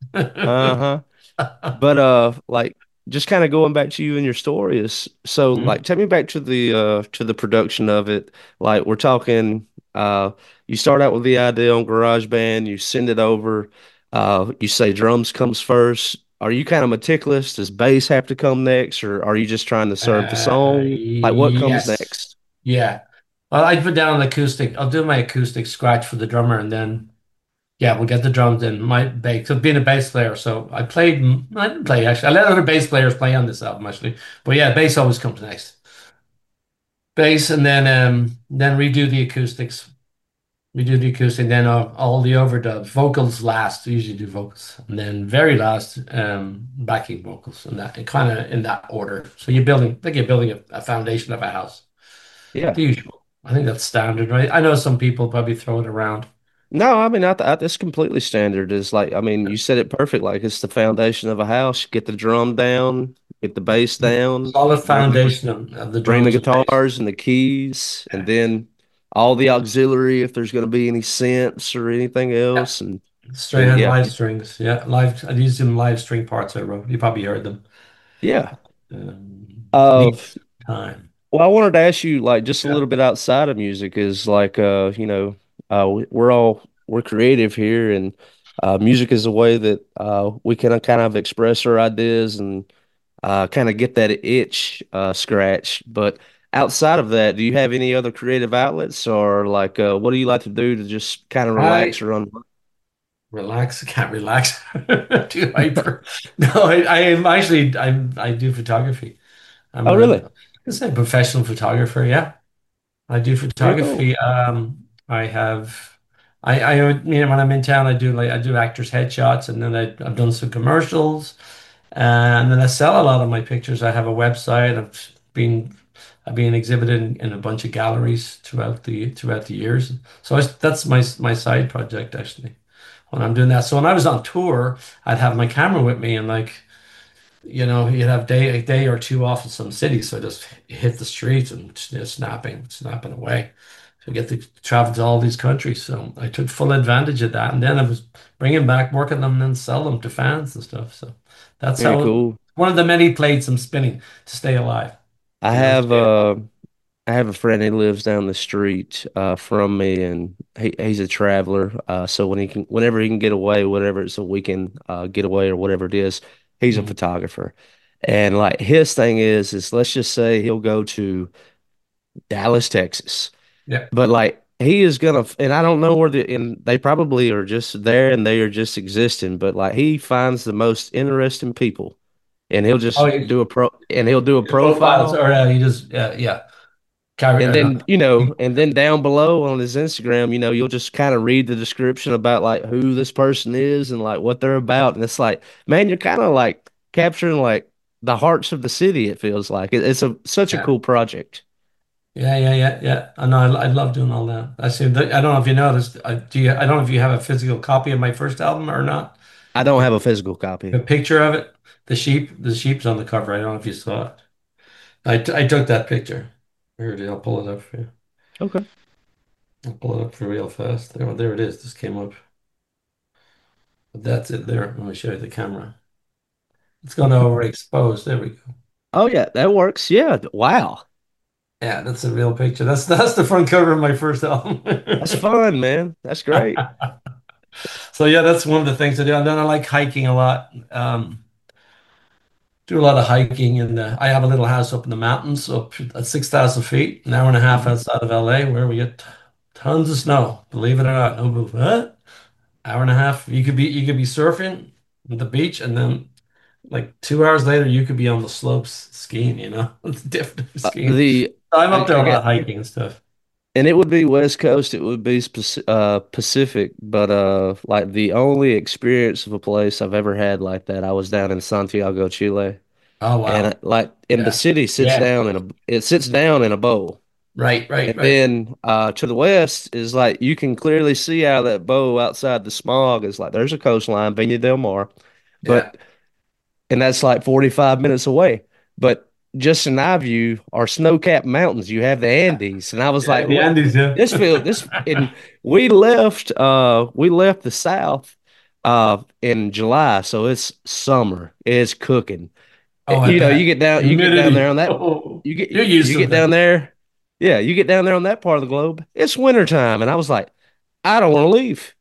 Uh-huh. But uh like just kind of going back to you and your story is so like Mhm. take me back to the uh to the production of it. Like we're talking uh you start out with the idea on GarageBand, you send it over, uh you say drums comes first. Are you kind of meticulous? Does bass have to come next, or are you just trying to serve the Uh, song? Like what comes yes. next? Yeah. Well, I put down an acoustic. I'll do my acoustic scratch for the drummer, and then yeah, we'll get the drums in. My bass, so being a bass player, so I played. I didn't play actually. I let other bass players play on this album actually, but yeah, bass always comes next. Bass, and then um, then redo the acoustics. We do the acoustic, then uh, all the overdubs, vocals last. We usually do vocals, and then very last, um, backing vocals, and that kind of in that order. So you're building, like you're building a, a foundation of a house. Yeah. The usual. I think that's standard, right? I know some people probably throw it around. No, I mean, I, th- I that's completely standard. Is like, I mean, you said it perfect. Like, it's the foundation of a house. Get the drum down, get the bass down, Solid bring the foundation of, of the bring the drums and bass. guitars and the keys, and Yeah. then all the auxiliary if there's going to be any synths or anything Yeah. else. And Straight then ahead yeah, live strings. Yeah, live. I used some live string parts I wrote. You probably heard them. yeah. Um, Uh, Neat time. well, I wanted to ask you like just a Yeah. little bit outside of music is like uh, you know, uh, we- we're all we're creative here, and uh, music is a way that uh we can kind of express our ideas and uh, kind of get that itch uh, scratched. But outside of that, do you have any other creative outlets or like uh, what do you like to do to just kind of relax I or un relax. I can't relax. Too hyper. No, I, I am actually I'm I do photography. I'm Oh, a really? I say professional photographer. Yeah, I do Very cool. photography. Um, I have I I you know when I'm in town I do like I do actors headshots and then I, I've done some commercials and then I sell a lot of my pictures. I have a website. I've been I've been exhibited in, in a bunch of galleries throughout the throughout the years. So I, that's my my side project actually when I'm doing that. So when I was on tour, I'd have my camera with me and like, you know, you'd have day a day or two off in some cities. So I just hit the streets and just snapping, snapping away. to get to travel to all these countries. So I took full advantage of that, and then I was bringing back, working them, and then sell them to fans and stuff. So that's Very how cool. one of the many plates I'm spinning to stay alive. I You know, have stay alive. uh I have a friend who lives down the street uh from me, and he he's a traveler. Uh so when he can whenever he can get away, whatever it's a weekend uh getaway or whatever it is, he's a Mm. photographer. And like his thing is is let's just say he'll go to Dallas, Texas. Yeah. But like he is gonna, and I don't know where the, and they probably are just there and they are just existing. But like he finds the most interesting people, and he'll Oh, just you, do a pro, and he'll do a your profiles, profile, or uh, you just yeah, yeah. Carry and or then not. you know, and then down below on his Instagram, you know, you'll just kind of read the description about like who this person is and like what they're about, and it's like, man, you're kind of like capturing like the hearts of the city. It feels like it, it's a such a Yeah. cool project. Yeah, yeah, yeah, yeah. I know. I, I love doing all that. I see. I don't know if you noticed. I, do you? I don't know if you have a physical copy of my first album or not. I don't have a physical copy. A picture of it. The sheep. The sheep's on the cover. I don't know if you saw it. I, t I took that picture. Here it is. I'll pull it up for you. Okay. I'll pull it up for real fast. There, there it is. This came up. But that's it there. Let me show you the camera. It's going to overexpose. There we go. Oh yeah, that works. Yeah. Wow. Yeah, that's a real picture. That's that's the front cover of my first album. That's fun, man. That's great. So yeah, that's one of the things I do. And then I like hiking a lot. Um, do a lot of hiking, and uh, I have a little house up in the mountains, up at six thousand feet, an hour and a half Mhm. outside of L A, where we get tons of snow. Believe it or not, no move. Huh? Hour and a half. You could be you could be surfing at the beach, and then like two hours later, you could be on the slopes skiing. You know, it's different Uh, skiing. the So I'm I, up there I a lot get, hiking and stuff. and it would be West Coast. It would be speci uh Pacific, but uh, like the only experience of a place I've ever had like that, I was down in Santiago, Chile, Oh and uh, wow. like, and the Yeah. city sits Yeah. down in a it sits down in a bowl, Right. Right. and Right. then uh to the west is like you can clearly see out of that bowl outside the smog is like there's a coastline, Viña del Mar, Yeah. but and that's like forty-five minutes away. But just in our view are snow-capped mountains. You have the Andes. And I was Yeah. like, The what Andes. Yeah. this feel this and we left uh we left the south uh in July, so it's summer. It's cooking. Oh, I You know, you bet. get down you get down there Humidity. on that Oh, you get you're you used to get that. down there. Yeah, you get down there on that part of the globe. It's wintertime. And I was like, I don't want to leave.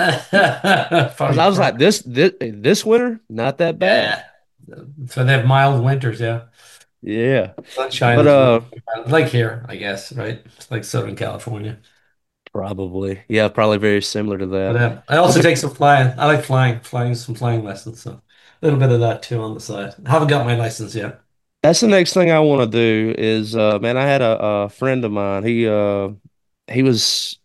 Because Funny I was crap. like, this this this winter, not that bad. Yeah. So they have mild winters, yeah. Yeah. Sunshine But is really uh like here, I guess, right? It's like Southern California. Probably. Yeah, probably very similar to But that. uh, I Well, also man, take some flying. I like flying, flying some flying lessons. So a little bit of that too on the side. I haven't got my license yet. that's the next thing I want to do is uh man, I had a, a friend of mine. He uh he was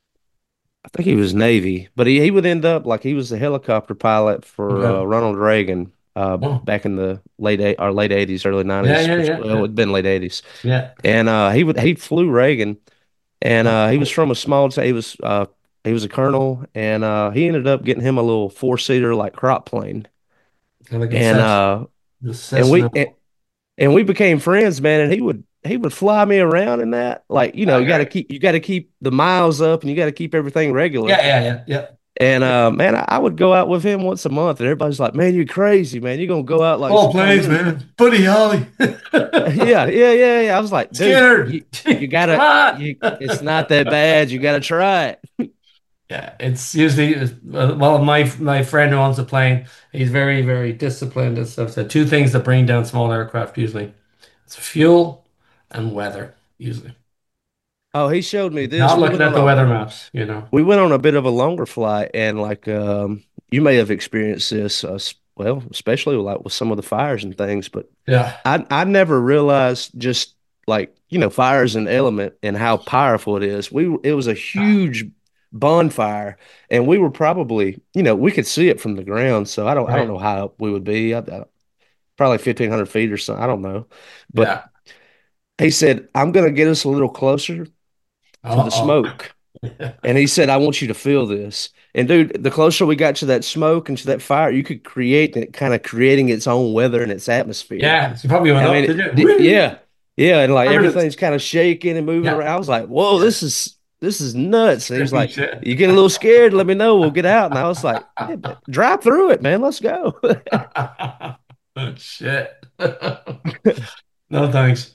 I think he was Navy, but he, he would end up like he was a helicopter pilot for uh, Okay. Ronald Reagan uh Oh, back in the late eight or late eighties, early yeah, nineties. yeah, yeah, Well, yeah, it'd been late eighties. yeah. And uh he would he flew Reagan, and Oh, uh he was cool. from a small town. He was uh he was a colonel, and uh he ended up getting him a little four-seater like crop plane. Kind of like a And Cessna, uh the and Cessna. we and, and we became friends, man. And he would he would fly me around in that, like you know, Ah, you got to great. keep you got to keep the miles up, and you got to keep everything regular. Yeah, yeah, yeah, yeah. And uh, man, I, I would go out with him once a month, and everybody's like, "Man, you're crazy, man. You're gonna go out like Oh, some kind planes, of man. Buddy Holly. yeah, yeah, yeah, yeah." I was like, "Dude, Skinner. you you Come gotta on. you, it's not that bad. You gotta try it." Yeah, it's usually uh, well, my my friend who owns a plane, he's very, very disciplined and stuff. So two things that bring down small aircraft usually. It's fuel and weather, usually. Oh, he showed me this. Not We looking went at on the a weather maps, you know. we went on a bit of a longer flight, and like um, you may have experienced this, uh, s- well, especially like with some of the fires and things, but Yeah. I I never realized just like you know fires an element and how powerful it is. We it was a huge bonfire, and we were probably you know we could see it from the ground. So I don't I don't Right. know how up we would be. I, I, probably fifteen hundred feet or something. I don't know, but Yeah. he said I'm gonna get us a little closer to the Uh-oh. smoke, and he said I want you to feel this. And dude, the closer we got to that smoke and to that fire, you could create it kind of creating its own weather and its atmosphere. Yeah. So you probably went I up, mean, did it, you? d- Whee! yeah, yeah, and like I heard it. everything's kind of shaking and moving Yeah. around. I was like, "Whoa, Yeah. this is this is nuts. And he was like, Shit. you get a little scared, let me know. We'll get out. And I was like, yeah, man, drive through it, man. Let's go. Oh, shit. No, thanks.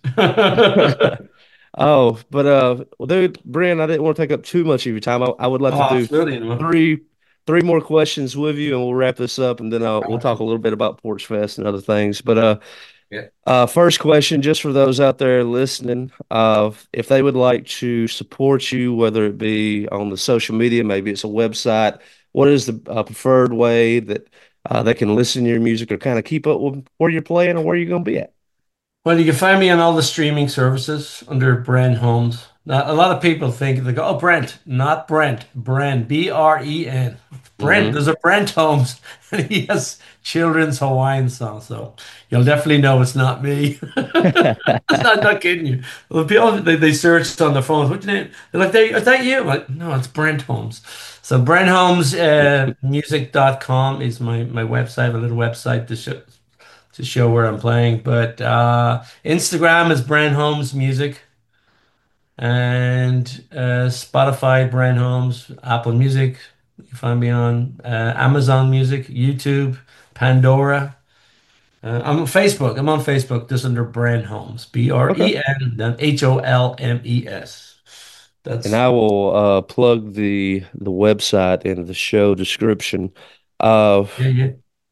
Oh, but uh, well, dude, Brent, I didn't want to take up too much of your time. I, I would like Oh, to do absolutely. You know. three three more questions with you, and we'll wrap this up, and then uh, we'll talk a little bit about Porch Fest and other things. But uh, Yeah. uh, first question, just for those out there listening, uh, if they would like to support you, whether it be on the social media, maybe it's a website, what is the uh, preferred way that uh, they can listen to your music or kind of keep up with where you're playing or where you're going to be at? Well, you can find me on all the streaming services under Brent Holmes. Now, a lot of people think they go, "Oh, Brent, not Brent, Bren, B R E N." Brent, Hmm. there's a Brent Holmes, and he has children's Hawaiian songs, so you'll definitely know it's not me. I'm not, not kidding you. Well, people they, they searched on their phones. What's your name? They're like, they, "Is that you?" I'm like, no, it's Brent Holmes. So Brent Holmes uh, music dot com is my my website, a little website to show to show where I'm playing. But uh, Instagram is Brand Holmes Music, and uh, Spotify, Brand Holmes, Apple Music. You find me on uh, Amazon Music, YouTube, Pandora. Uh, I'm on Facebook. I'm on Facebook just under Brand Holmes, B R Okay. E N, then H O L M E S. And That's I will uh, plug the the website in the show description. Uh, yeah, yeah.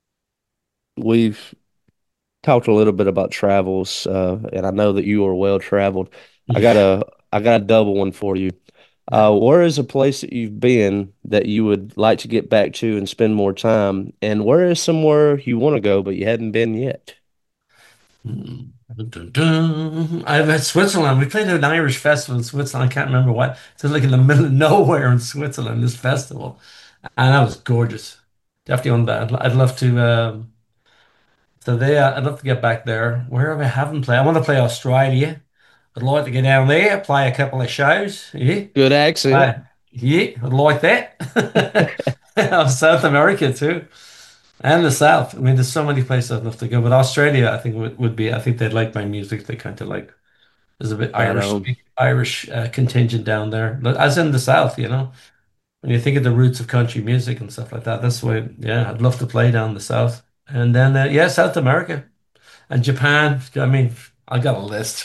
we've talked a little bit about travels, uh, and I know that you are well traveled. I got Yeah. a I got a double one for you. Yeah. Uh, where is a place that you've been that you would like to get back to and spend more time? And where is somewhere you want to go but you hadn't been yet? Mm. Dun, dun, dun. I've had Switzerland. We played at an Irish festival in Switzerland. I can't remember what. It's like in the middle of nowhere in Switzerland, this festival. And that was gorgeous. Definitely on that. I'd, I'd love to. Um, so they, uh, I'd love to get back there. Where have I haven't played? I want to play Australia. I'd like to get down there, play a couple of shows. Yeah. Good accent. Uh, yeah, I'd like that. South America too. And the South. I mean, there's so many places I'd love to go, but Australia, I think would, would be. I think they'd like my music. They kind of like. There's a bit Right Irish, on. Irish uh, contingent down there, but as in the South, you know. When you think of the roots of country music and stuff like that, that's why. Yeah, I'd love to play down the South, and then uh, yeah, South America and Japan. I mean, I got a list.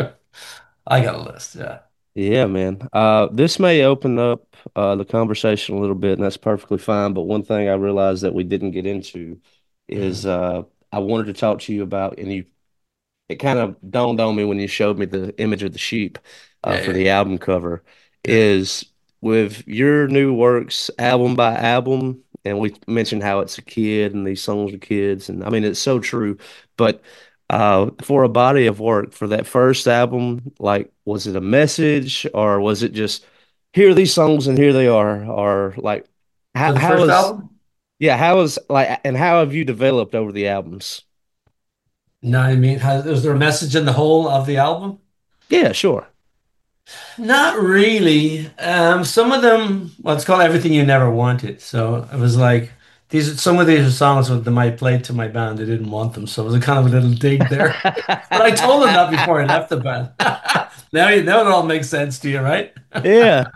I got a list. Yeah. Yeah, man. Uh, this may open up uh, the conversation a little bit, and that's perfectly fine. But one thing I realized that we didn't get into is Mhm. uh, I wanted to talk to you about, and you it kind of dawned on me when you showed me the image of the sheep uh, Yeah, for yeah, the album cover yeah. is with your new works album by album, and we mentioned how it's a kid and these songs are kids, and I mean it's so true. But uh, for a body of work for that first album, like was it a message or was it just here are these songs and here they are, or like how For the how first is album? yeah how is like and how have you developed over the albums? No, I mean, has, is there a message in the whole of the album? Yeah, sure. Not really. Um, some of them, well, it's called Everything You Never Wanted. So it was like these. Some of these are songs that I played to my band. They didn't want them, so it was a kind of a little dig there. But I told them that before I left the band. Now, you now it all makes sense to you, right? Yeah.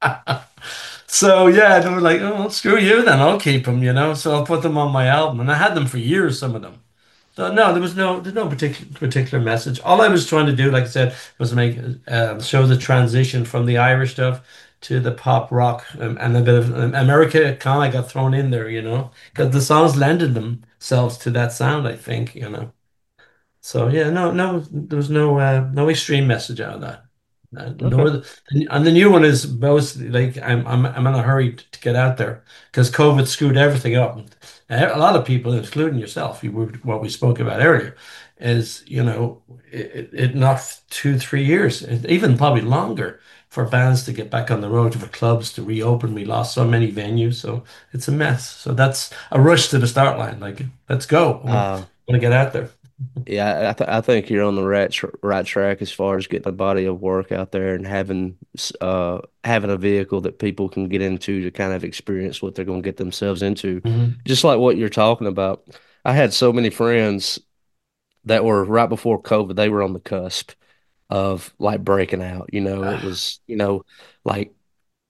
So yeah, they were like, "Oh, well, screw you, then I'll keep them," you know. So I'll put them on my album, and I had them for years. Some of them. So no, there was no there's no particular particular message. All I was trying to do, like I said, was make um, show the transition from the Irish stuff to the pop rock, um, and a bit of um, America kind of got thrown in there, you know, because the songs lended themselves to that sound, I think, you know. So yeah, no, no, there was no uh, no extreme message out of that. Uh, Okay. nor the, and the new one is mostly like I'm I'm I'm in a hurry to, to get out there because COVID screwed everything up. And a lot of people, including yourself, you were what we spoke about earlier, is you know it, it knocked two three years, even probably longer for bands to get back on the road, for clubs to reopen. We lost so many venues, so it's a mess. So that's a rush to the start line. Like let's go. I want, Uh, want to get out there. yeah, I th I think you're on the right tr right track as far as getting a body of work out there and having s- uh having a vehicle that people can get into to kind of experience what they're going to get themselves into. Hmm. Just like what you're talking about. I had so many friends that were right before COVID, they were on the cusp of like breaking out. You know, it was, you know, like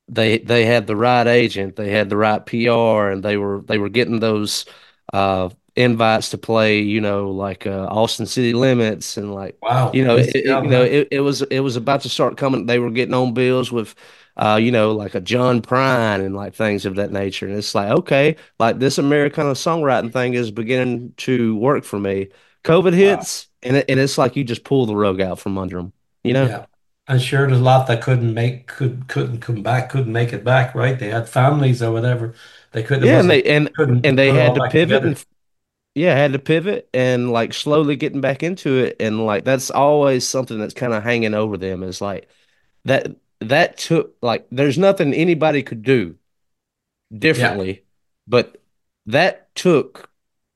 they they had the right agent, they had the right P R, and they were they were getting those uh invites to play, you know, like uh, Austin City Limits and like Wow, you know it, busy it- you job, know huh? it, it was it was about to start coming. They were getting on bills with uh you know like a John Prine and like things of that nature. And it's like, okay, like this Americana songwriting thing is beginning to work for me. COVID Wow. hits, and it, and it's like you just pull the rug out from under them, you know? Yeah. I'm sure there's a lot that couldn't make could couldn't come back, couldn't make it back, right? They had families or whatever. They could it Yeah, and wasn't they and couldn't and they put it had all to back pivot together. and yeah, had to pivot and like slowly getting back into it. And like that's always something that's kind of hanging over them is like that that took like there's nothing anybody could do Yeah, differently, but that took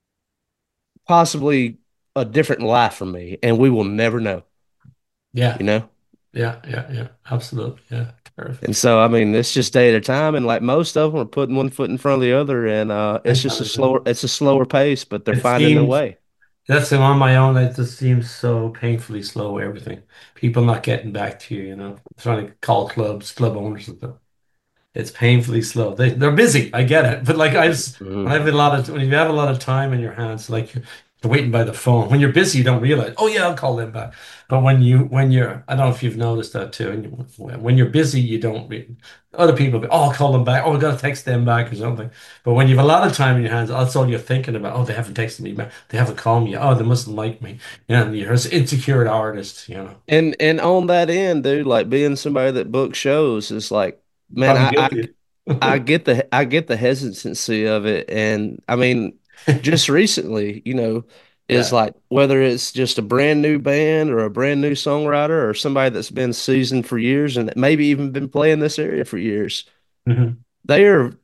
possibly a different life from me, and we will never know, yeah, you know? yeah, yeah, yeah. Absolutely. Yeah. And Terrific. so I mean it's just day at a time, and like most of them are putting one foot in front of the other, and uh I it's just a know. slower it's a slower pace, but they're It finding their seems way. that's on my own. It just seems so painfully slow, everything. People not getting back to you, you know, trying to call clubs, club owners and stuff. It's painfully slow. They they're busy. I get it, but like I just when I Mhm. have a lot of when you have a lot of time in your hands, like you're, you're waiting by the phone. When you're busy, you don't realize. Oh yeah, I'll call them back. But when you when you're, I don't know if you've noticed that too. And you, when you're busy, you don't. Re Other people, be, oh, I'll call them back. Oh, I gotta text them back or something. But when you have a lot of time in your hands, that's all you're thinking about. Oh, they haven't texted me back. They haven't called me. Oh, they mustn't like me. You know, and you're an insecure artist. You know, And and on that end, dude, like being somebody that books shows is like, man, probably I, I guilty. I get the I get the hesitancy of it, and I mean, just recently, you know, is Yeah. like whether it's just a brand new band or a brand new songwriter or somebody that's been seasoned for years and maybe even been playing this area for years, Mhm. they are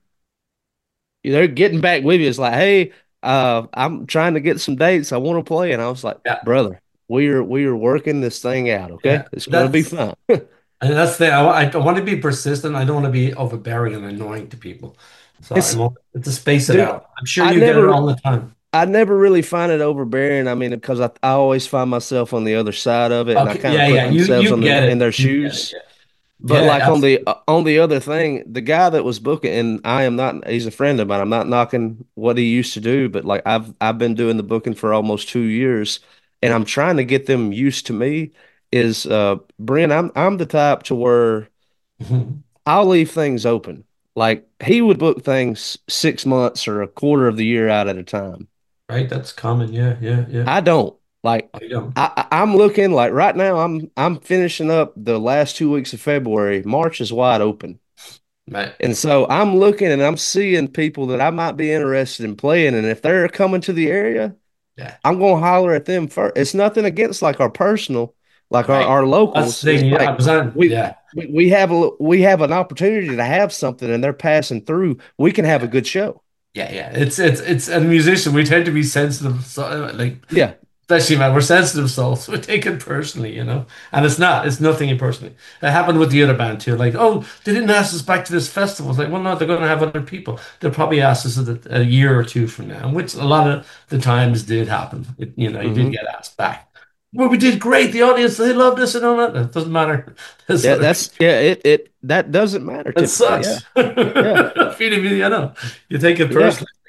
they're getting back with you. It's like, hey, uh, I'm trying to get some dates. I want to play, and I was like, Yeah. brother, we are we are working this thing out. Yeah. Okay, it's gonna be That's fun. And that's the I, wa- I want to be persistent. I don't want to be overbearing and annoying to people. So It's I'm to space it dude, out. I'm sure I you get it never all the time. I never really find it overbearing. I mean, because I, I always find myself on the other side of it, and I Okay, kind of yeah, put yeah. You themselves you on the get in it. their You get it. shoes. Yeah, But yeah, like on the absolutely. uh, on the other thing, the guy that was booking, and I am not. He's a friend of mine. I'm not knocking what he used to do, but like I've I've been doing the booking for almost two years, and I'm trying to get them used to me. Is uh Brent? I'm I'm the type to where Mhm. I'll leave things open. Like he would book things six months or a quarter of the year out at a time. Right, that's common. Yeah, yeah, yeah. I don't like. I don't. I, I- I'm looking like right now. I'm I'm finishing up the last two weeks of February. March is wide open, Right. and so I'm looking and I'm seeing people that I might be interested in playing. And if they're coming to the area, Yeah. I'm gonna holler at them first. It's nothing against like our personal, like our Right. our That's locals. the It's thing. Yeah, I like was on. we. Yeah. We, we have a we have an opportunity to have something and they're passing through. We can have a Yeah. good show. Yeah, yeah. It's it's it's a musician. We tend to be sensitive, so, like Yeah. especially man, we're sensitive souls. We take it personally, you know. And it's not. It's nothing personally. It happened with the other band too. Like, oh, they didn't ask us back to this festival. It's like, well, no, they're going to have other people. They'll probably ask us a, a year or two from now, which a lot of the times did happen. It, you know, you did hmm get asked back. Well, we did great. The audience, they loved us and all that. It doesn't matter. That's Yeah, other that's people. yeah, it it that doesn't matter It typically. Yeah. sucks. Yeah. Feeling me, I know. You take it Yeah, personally.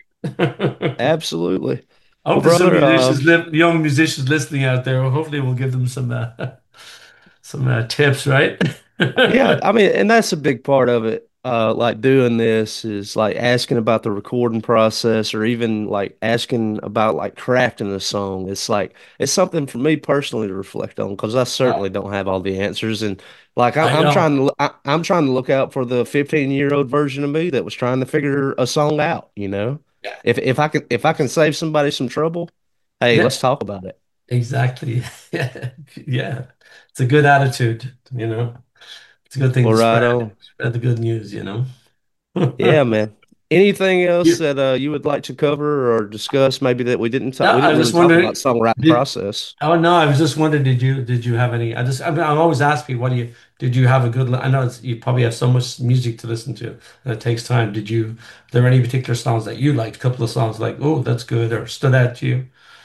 absolutely. I Well, hope there's some brother, uh musicians, li- young musicians listening out there. Hopefully, we'll give them some uh, some uh, tips, right? yeah, I mean, and that's a big part of it. Uh like doing this is like asking about the recording process or even like asking about like crafting a song. It's like it's something for me personally to reflect on because I Yeah, certainly don't have all the answers and like I'm, I I'm know. trying to I, I'm trying to look out for the fifteen year old version of me that was trying to figure a song out, you know? Yeah, If if I can if I can save somebody some trouble, hey, yeah, let's talk about it. exactly. Yeah, yeah. It's a good attitude, you know. It's a good thing Well, to right spread. on. Spread the good news, you know. Yeah, man. Anything else You, that uh, you would like to cover or discuss? Maybe that we didn't no, talk. We I didn't was really just talk about wondering, songwriting did process. oh no, I was just wondering, did you did you have any? I just I mean, I'm always asking, what do you did you have a good? li- I know it's, you probably have so much music to listen to, and it takes time. Did you? Are there any particular songs that you liked? A couple of songs like, oh, that's good, or stood out to you?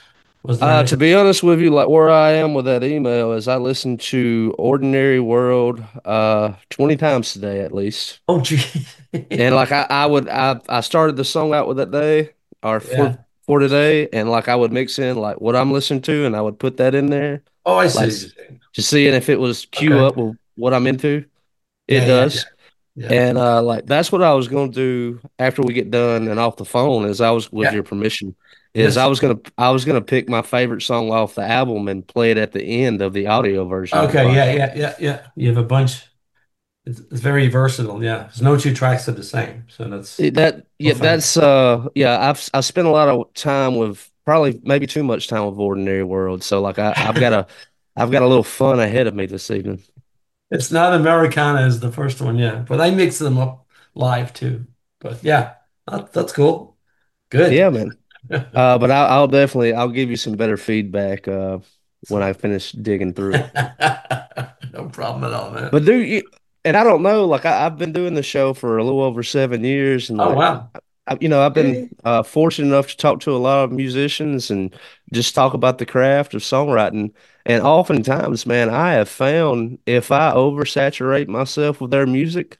Was there Uh, to anything? be honest with you, like where I am with that email is I listened to Ordinary World uh twenty times today at least. Oh, gee. And like I, I would I I started the song out with that day or for Yeah. for today and like I would mix in like what I'm listening to and I would put that in there. Oh, I see Like what s- you're saying. just seeing if it was cue Okay. up with what I'm into. It Yeah, yeah, yeah, does. yeah, And uh like that's what I was gonna do after we get done and off the phone is I was with yeah. your permission is I Yes. was gonna I was gonna pick my favorite song off the album and play it at the end of the audio version of the Okay. Yeah, podcast. yeah, yeah, yeah. You have a bunch. It's, it's very versatile. Yeah. There's no two tracks are the same. So that's It- that yeah perfect. that's uh yeah I've I spent a lot of time with probably maybe too much time with Ordinary World so like I I've got a I've got a little fun ahead of me this evening. It's not Americana as the first one, yeah. But I mix them up live too. But yeah, that, that's cool. Yeah, Good. man. Uh, but I'll, I'll definitely I'll give you some better feedback uh when I finish digging through it. No problem at all, man. But do you? And I don't know. Like I, I've been doing the show for a little over seven years, and Oh, like wow. I, you know, I've been Yeah. uh, fortunate enough to talk to a lot of musicians and just talk about the craft of songwriting. And oftentimes, man, I have found if I oversaturate myself with their music,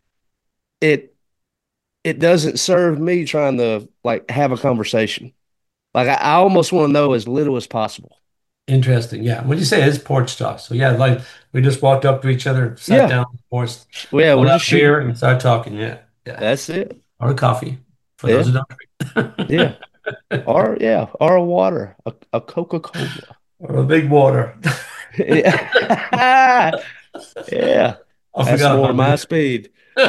it it doesn't serve me trying to like have a conversation. Like I, I almost want to know as little as possible. Interesting. Yeah. When you say it's porch talk. So yeah, like we just walked up to each other, sat Yeah, down on the porch, well, yeah, pulled we're out just a beer shooting. and started talking. Yeah. Yeah. That's it. Or a coffee for those Yeah, who don't yeah. drink. Or yeah, or a water, a, a Coca-Cola. Or a big water. Yeah. Yeah. I That's forgot more about my this. speed.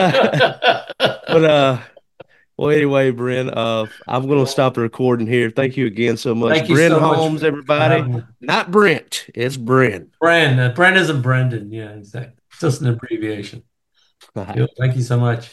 But uh well anyway, Brent, uh I'm gonna stop the recording here. Thank you again so much. Thank you Brent so much for, Holmes, for everybody. having me. Not Brent, it's Brent. Bren, uh, Bren isn't Brendan. Yeah, exactly. Just an abbreviation. Cool. Thank you so much.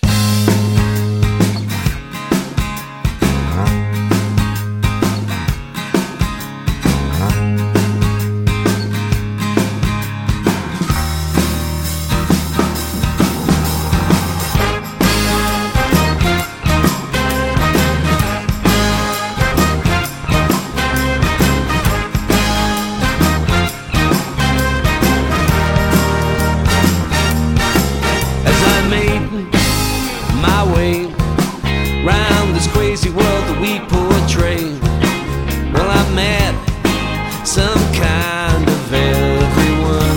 As I made my way round this crazy world that we portray, well, I met some kind of everyone,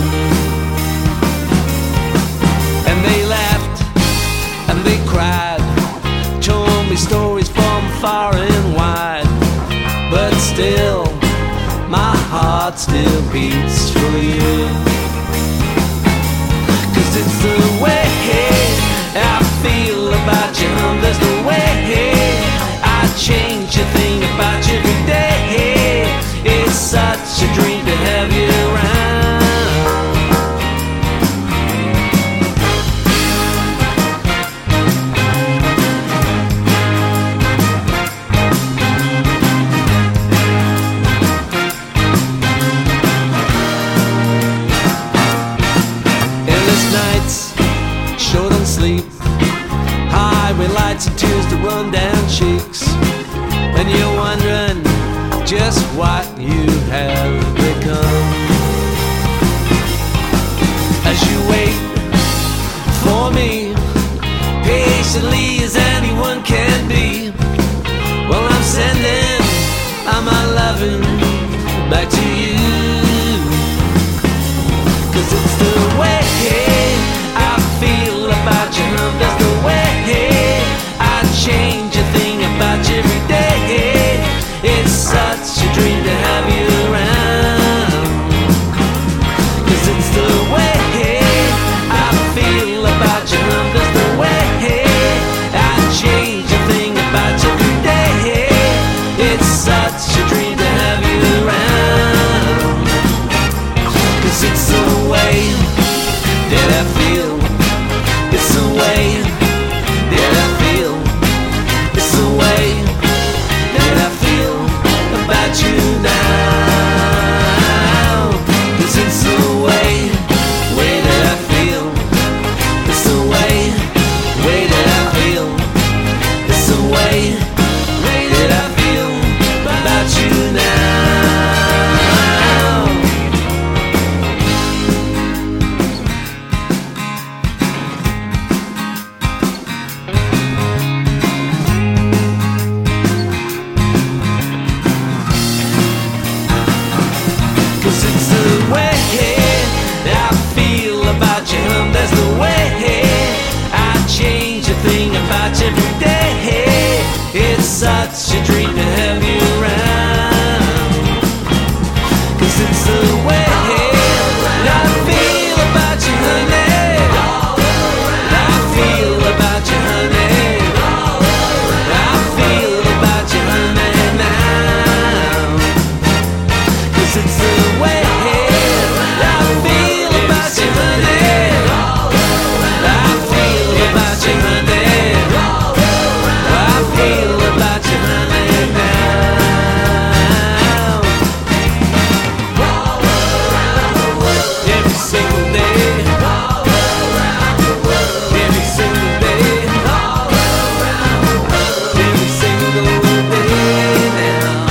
and they laughed and they cried, told me stories from far and wide, but still my heart still beats for you. 'Cause it's the way I feel about you. There's the way I change a thing about you every day. It's such a dream to have you around. Endless nights, sure don't sleep. Highway lights and tears that run down cheeks. And you're wondering just what you have become. As you wait for me, patiently as anyone can be, well, I'm sending all my loving back to you. 'Cause it's the way I feel about you. That's the way I change a thing about you every day. It's such a dream to have you around. 'Cause it's the way I feel about you. That's the way I change a such a treat to have you around. Cause it's the way that I feel about you, honey. I feel about you, honey. I feel about you, honey, now. Cause it's the way that I feel about you, honey. I feel about you, honey. I feel about you, honey, now. Every single day. Every single day. Every single day now.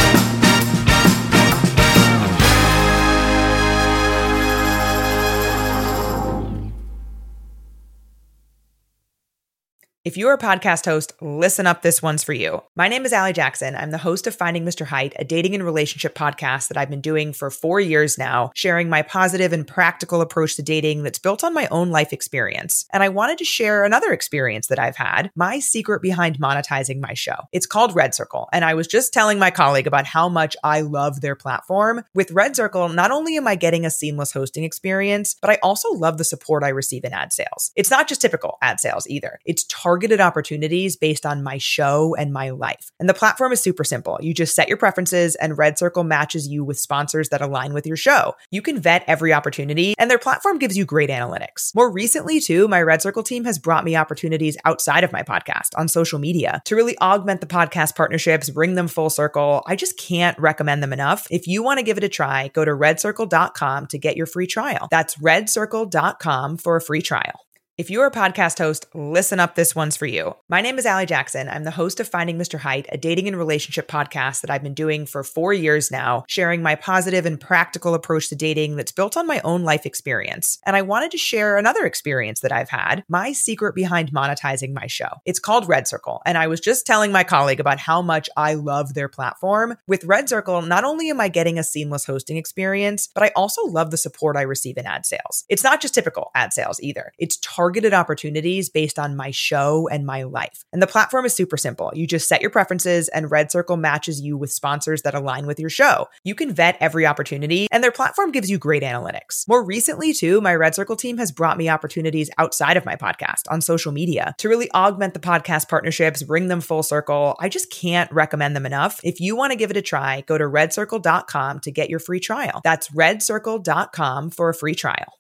If you're a podcast host, listen up, this one's for you. My name is Allie Jackson. I'm the host of Finding Mister Height, a dating and relationship podcast that I've been doing for four years now, sharing my positive and practical approach to dating that's built on my own life experience. And I wanted to share another experience that I've had, my secret behind monetizing my show. It's called Red Circle, and I was just telling my colleague about how much I love their platform. With Red Circle, not only am I getting a seamless hosting experience, but I also love the support I receive in ad sales. It's not just typical ad sales either. It's targeted targeted opportunities based on my show and my life. And the platform is super simple. You just set your preferences and Red Circle matches you with sponsors that align with your show. You can vet every opportunity and their platform gives you great analytics. More recently too, my Red Circle team has brought me opportunities outside of my podcast on social media to really augment the podcast partnerships, bring them full circle. I just can't recommend them enough. If you want to give it a try, go to red circle dot com to get your free trial. That's red circle dot com for a free trial. If you're a podcast host, listen up, this one's for you. My name is Allie Jackson. I'm the host of Finding Mister Height, a dating and relationship podcast that I've been doing for four years now, sharing my positive and practical approach to dating that's built on my own life experience. And I wanted to share another experience that I've had, my secret behind monetizing my show. It's called Red Circle, and I was just telling my colleague about how much I love their platform. With Red Circle, not only am I getting a seamless hosting experience, but I also love the support I receive in ad sales. It's not just typical ad sales either. It's targeted targeted opportunities based on my show and my life. And the platform is super simple. You just set your preferences and Red Circle matches you with sponsors that align with your show. You can vet every opportunity and their platform gives you great analytics. More recently too, my Red Circle team has brought me opportunities outside of my podcast on social media to really augment the podcast partnerships, bring them full circle. I just can't recommend them enough. If you want to give it a try, go to red circle dot com to get your free trial. That's red circle dot com for a free trial.